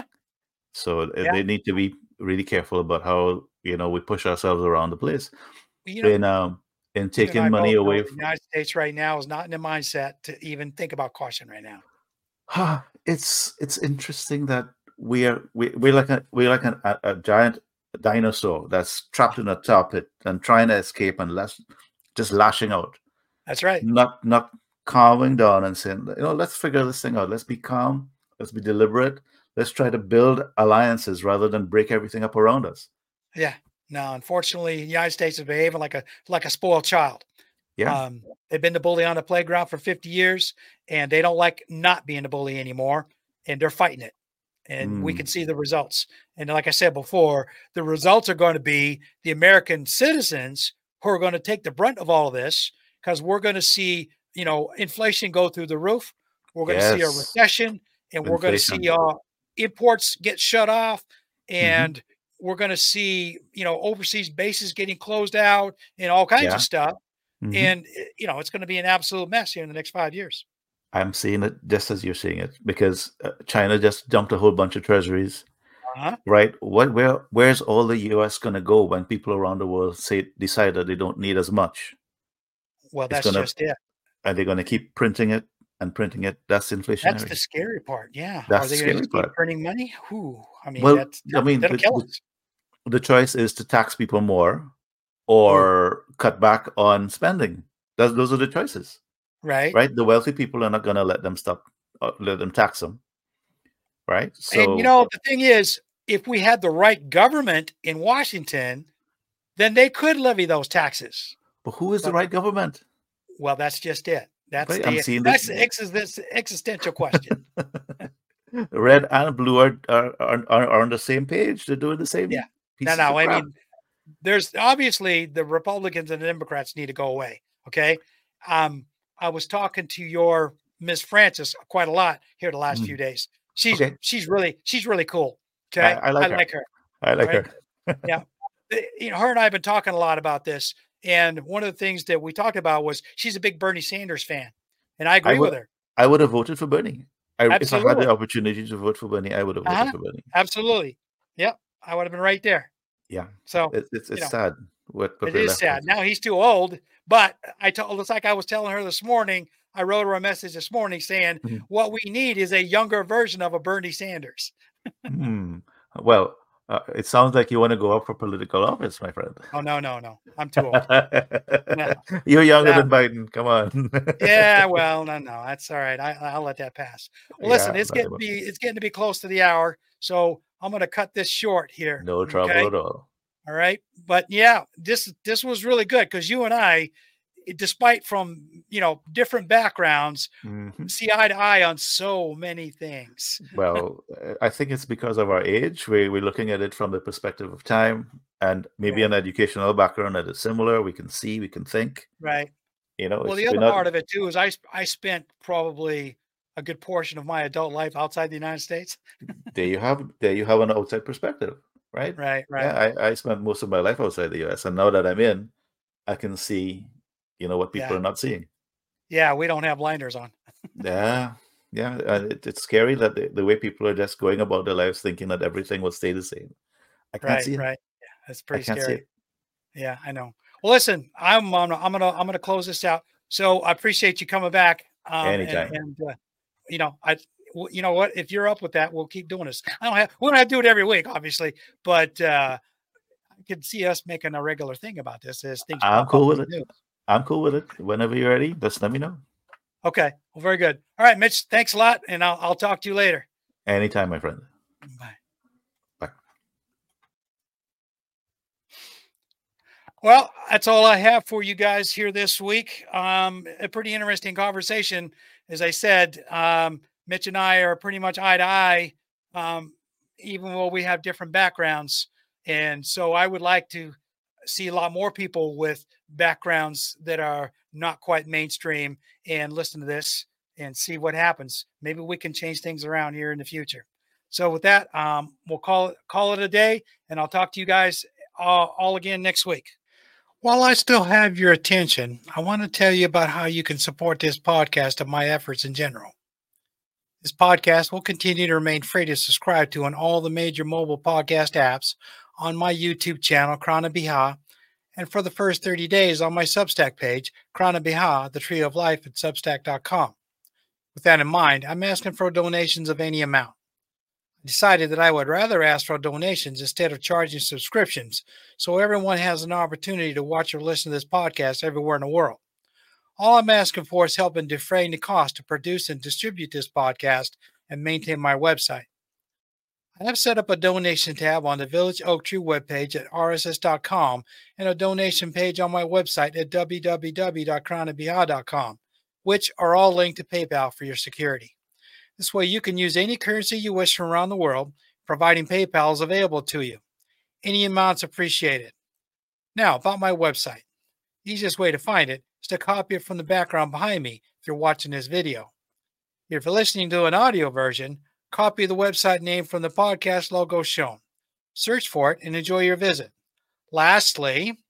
Speaker 2: So uh,
Speaker 1: Yeah.
Speaker 2: they need to be really careful about how you know we push ourselves around the place.
Speaker 1: You know,
Speaker 2: In um in
Speaker 1: you and
Speaker 2: taking
Speaker 1: I
Speaker 2: money
Speaker 1: both know
Speaker 2: away
Speaker 1: the United States right now is not in the mindset to even think about caution right now.
Speaker 2: from. It's it's interesting that we are we we're like a we're like an, a, a giant dinosaur that's trapped in a top pit and trying to escape and lash, just lashing out.
Speaker 1: That's right.
Speaker 2: not not calming down and saying, you know, let's figure this thing out. Let's be calm. Let's be deliberate. Let's try to build alliances rather than break everything up around us.
Speaker 1: Yeah. No, unfortunately, the United States is behaving like a like a spoiled child.
Speaker 2: Yeah.
Speaker 1: Um, they've been the bully on the playground for fifty years, and they don't like not being the bully anymore, and they're fighting it. And we
Speaker 2: Mm,
Speaker 1: can see the results. And like I said before, the results are going to be the American citizens who are going to take the brunt of all of this because we're going to see, you know, inflation go through the roof. We're going to see a
Speaker 2: yes.
Speaker 1: recession, and we're going to
Speaker 2: Inflation.
Speaker 1: see uh, imports get shut off,
Speaker 2: hmm
Speaker 1: and we're going to see, you know, overseas bases getting closed out and all kinds
Speaker 2: Yeah.
Speaker 1: of stuff.
Speaker 2: hmm
Speaker 1: And, eh, you know, it's going to be an absolute mess here in the next five years.
Speaker 2: I'm seeing it just as you're seeing it because uh, China just dumped a whole bunch of treasuries.
Speaker 1: Uh-huh.
Speaker 2: Right? What where where's all the U S going to go when people around the world say decide that they don't need as much?
Speaker 1: Well,
Speaker 2: It's
Speaker 1: that's
Speaker 2: gonna
Speaker 1: just it.
Speaker 2: Are they going to keep printing it and printing it. That's
Speaker 1: That's the
Speaker 2: inflationary.
Speaker 1: scary part. Yeah. Are
Speaker 2: That's
Speaker 1: they
Speaker 2: the
Speaker 1: going to
Speaker 2: scary
Speaker 1: just keep
Speaker 2: part.
Speaker 1: printing money? Whew. I mean,
Speaker 2: Well,
Speaker 1: that's
Speaker 2: I mean,
Speaker 1: that'll
Speaker 2: the,
Speaker 1: kill
Speaker 2: the,
Speaker 1: us.
Speaker 2: the choice is to tax people more
Speaker 1: Ooh,
Speaker 2: or cut back on spending. Those, those are the choices,
Speaker 1: right.
Speaker 2: right? The wealthy people are not going to let them stop, uh, let them tax them, right?
Speaker 1: And you
Speaker 2: So,
Speaker 1: know, the thing is, if we had the right government in Washington, then they could levy those taxes.
Speaker 2: but who is the
Speaker 1: But
Speaker 2: right government?
Speaker 1: well, that's just it. That's
Speaker 2: Right? I'm
Speaker 1: the
Speaker 2: seeing
Speaker 1: that's the
Speaker 2: the
Speaker 1: exis- existential question.
Speaker 2: red and blue are, are, are, are on the same page. They're doing the
Speaker 1: Yeah.
Speaker 2: same
Speaker 1: No,
Speaker 2: pieces
Speaker 1: no.
Speaker 2: of
Speaker 1: I
Speaker 2: crap.
Speaker 1: mean, there's obviously the Republicans and the Democrats need to go away. Okay. Um, I was talking to your Miss Francis quite a lot here the last few
Speaker 2: Mm.
Speaker 1: days. She's
Speaker 2: Okay.
Speaker 1: she's really she's really cool.
Speaker 2: I,
Speaker 1: Okay.
Speaker 2: I
Speaker 1: I
Speaker 2: like her.
Speaker 1: like her.
Speaker 2: I like
Speaker 1: Right.
Speaker 2: her.
Speaker 1: Yeah. Eh, You know, her and I have been talking a lot about this. And one of the things that we talked about was she's a big Bernie Sanders fan. And I
Speaker 2: I
Speaker 1: agree
Speaker 2: would
Speaker 1: with her.
Speaker 2: I would have voted for Bernie. I, if I had
Speaker 1: Absolutely.
Speaker 2: the opportunity to vote for Bernie, I would have voted
Speaker 1: Uh-huh.
Speaker 2: for Bernie.
Speaker 1: Absolutely. Yep. I would have been right there.
Speaker 2: Yeah,
Speaker 1: So,
Speaker 2: it's it's,
Speaker 1: you
Speaker 2: it's
Speaker 1: know,
Speaker 2: sad what, what
Speaker 1: it
Speaker 2: we're
Speaker 1: is
Speaker 2: left with.
Speaker 1: sad. Now he's too old, but I told it's like I was telling her this morning. I wrote her a message this morning saying
Speaker 2: Mhm.
Speaker 1: what we need is a younger version of a Bernie Sanders.
Speaker 2: Hmm. Well, uh, it sounds like you want to go up for political office, my friend.
Speaker 1: Oh no, no, no. I'm too old. No,
Speaker 2: You're younger
Speaker 1: no.
Speaker 2: than Biden. Come on.
Speaker 1: Yeah, well, no, no, that's all right. I, I'll let that pass. Well, listen,
Speaker 2: Yeah,
Speaker 1: it's
Speaker 2: very
Speaker 1: getting to
Speaker 2: much.
Speaker 1: be it's getting to be close to the hour, so I'm going to cut this short here.
Speaker 2: No trouble
Speaker 1: Okay,
Speaker 2: at all.
Speaker 1: all right. But yeah, this this was really good because you and I, eh, despite from you know different backgrounds,
Speaker 2: Mhm.
Speaker 1: see eye to eye on so many things.
Speaker 2: Well, uh, I think it's because of our age. We, we're looking at it from the perspective of time and maybe
Speaker 1: Right,
Speaker 2: an educational background that is similar. We can see, we can think.
Speaker 1: right.
Speaker 2: You know,
Speaker 1: Well,
Speaker 2: it's
Speaker 1: the
Speaker 2: we're
Speaker 1: other
Speaker 2: not
Speaker 1: part of it too is I sp- I spent probably a good portion of my adult life outside the United States.
Speaker 2: there. You have there you have an outside perspective, right?
Speaker 1: Right,
Speaker 2: Yeah,
Speaker 1: right.
Speaker 2: I, I spent most of my life outside the U S, and now that I'm in, I can see, you know, what people
Speaker 1: Yeah,
Speaker 2: are not seeing.
Speaker 1: yeah. We don't have blinders on.
Speaker 2: Yeah, yeah. Uh, it, it's scary that the, the way people are just going about their lives thinking that everything will stay the same. I can't
Speaker 1: Right,
Speaker 2: see it.
Speaker 1: right. Yeah, that's
Speaker 2: I
Speaker 1: pretty
Speaker 2: can't see
Speaker 1: scary.
Speaker 2: it.
Speaker 1: Yeah, I know. Well, listen, I'm I'm gonna I'm gonna I'm gonna close this out. So I appreciate you coming back. Um, and
Speaker 2: Anytime.
Speaker 1: and uh, you know, I w- you know what? If you're up with that, we'll keep doing this. I don't have we don't have to do it every week, obviously, but uh, I could see us making a regular thing about this as things
Speaker 2: I'm
Speaker 1: pop up
Speaker 2: cool
Speaker 1: in
Speaker 2: with
Speaker 1: the
Speaker 2: it.
Speaker 1: news.
Speaker 2: I'm cool with it. Whenever you're ready, just let me know.
Speaker 1: Okay. Well, very good. All right, Mitch. Thanks a lot, and I'll I'll talk to you later.
Speaker 2: Anytime, my friend.
Speaker 1: Bye.
Speaker 2: Bye.
Speaker 1: Well, that's all I have for you guys here this week. Um, a pretty interesting conversation. As I said, um, Mitch and I are pretty much eye to eye, um, even though we have different backgrounds. And so I would like to see a lot more people with backgrounds that are not quite mainstream and listen to this and see what happens. Maybe we can change things around here in the future. So with that, um, we'll call it call it a day, and I'll talk to you guys all, all again next week. While I still have your attention, I want to tell you about how you can support this podcast and my efforts in general. This podcast will continue to remain free to subscribe to on all the major mobile podcast apps, on my YouTube channel, Krana Biha, and for the first thirty days on my Substack page, Krana Biha, the Tree of Life at substack dot com. With that in mind, I'm asking for donations of any amount. I decided that I would rather ask for donations instead of charging subscriptions, so everyone has an opportunity to watch or listen to this podcast everywhere in the world. All I'm asking for is help in defraying the cost to produce and distribute this podcast and maintain my website. I have set up a donation tab on the Village Oak Tree webpage at r s s dot com and a donation page on my website at w w w dot krana biha dot com, which are all linked to PayPal for your security. This way you can use any currency you wish from around the world, providing PayPal is available to you. Any amount's appreciated. Now, about my website. The easiest way to find it is to copy it from the background behind me if you're watching this video. If you're listening to an audio version, copy the website name from the podcast logo shown. Search for it and enjoy your visit. Lastly,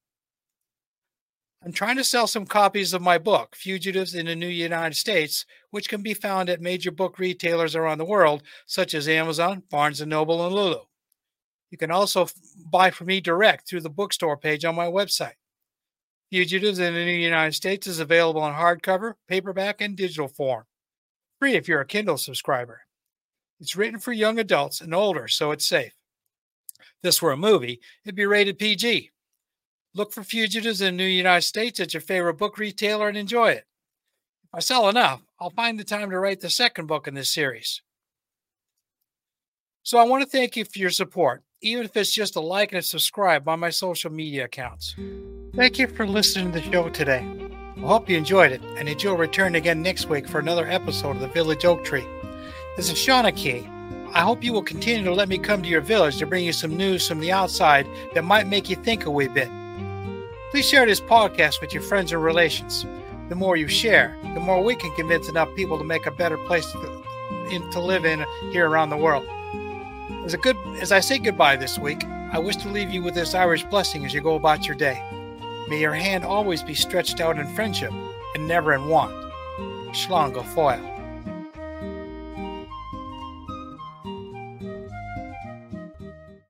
Speaker 1: I'm trying to sell some copies of my book, Fugitives in the New United States, which can be found at major book retailers around the world, such as Amazon, Barnes and Noble, and Lulu. You can also buy from me direct through the bookstore page on my website. If Fugitives in the New United States is available in hardcover, paperback, and digital form. Free if you're a Kindle subscriber. It's written for young adults and older, so it's safe. If this were a movie, it'd be rated P G. Look for Fugitives in the New United States at your favorite book retailer and enjoy it. If I sell enough, I'll find the time to write the second book in this series. So I want to thank you for your support, even if it's just a like and a subscribe on my social media accounts. Thank you for listening to the show today. I hope you enjoyed it, and that you'll return again next week for another episode of the Village Oak Tree. This is Shawnee. I hope you will continue to let me come to your village to bring you some news from the outside that might make you think a wee bit. Please share this podcast with your friends and relations. The more you share, the more we can convince enough people to make a better place to, in, to live in here around the world. As, a good, as I say goodbye this week, I wish to leave you with this Irish blessing as you go about your day. May your hand always be stretched out in friendship and never in want. Slán go fóill.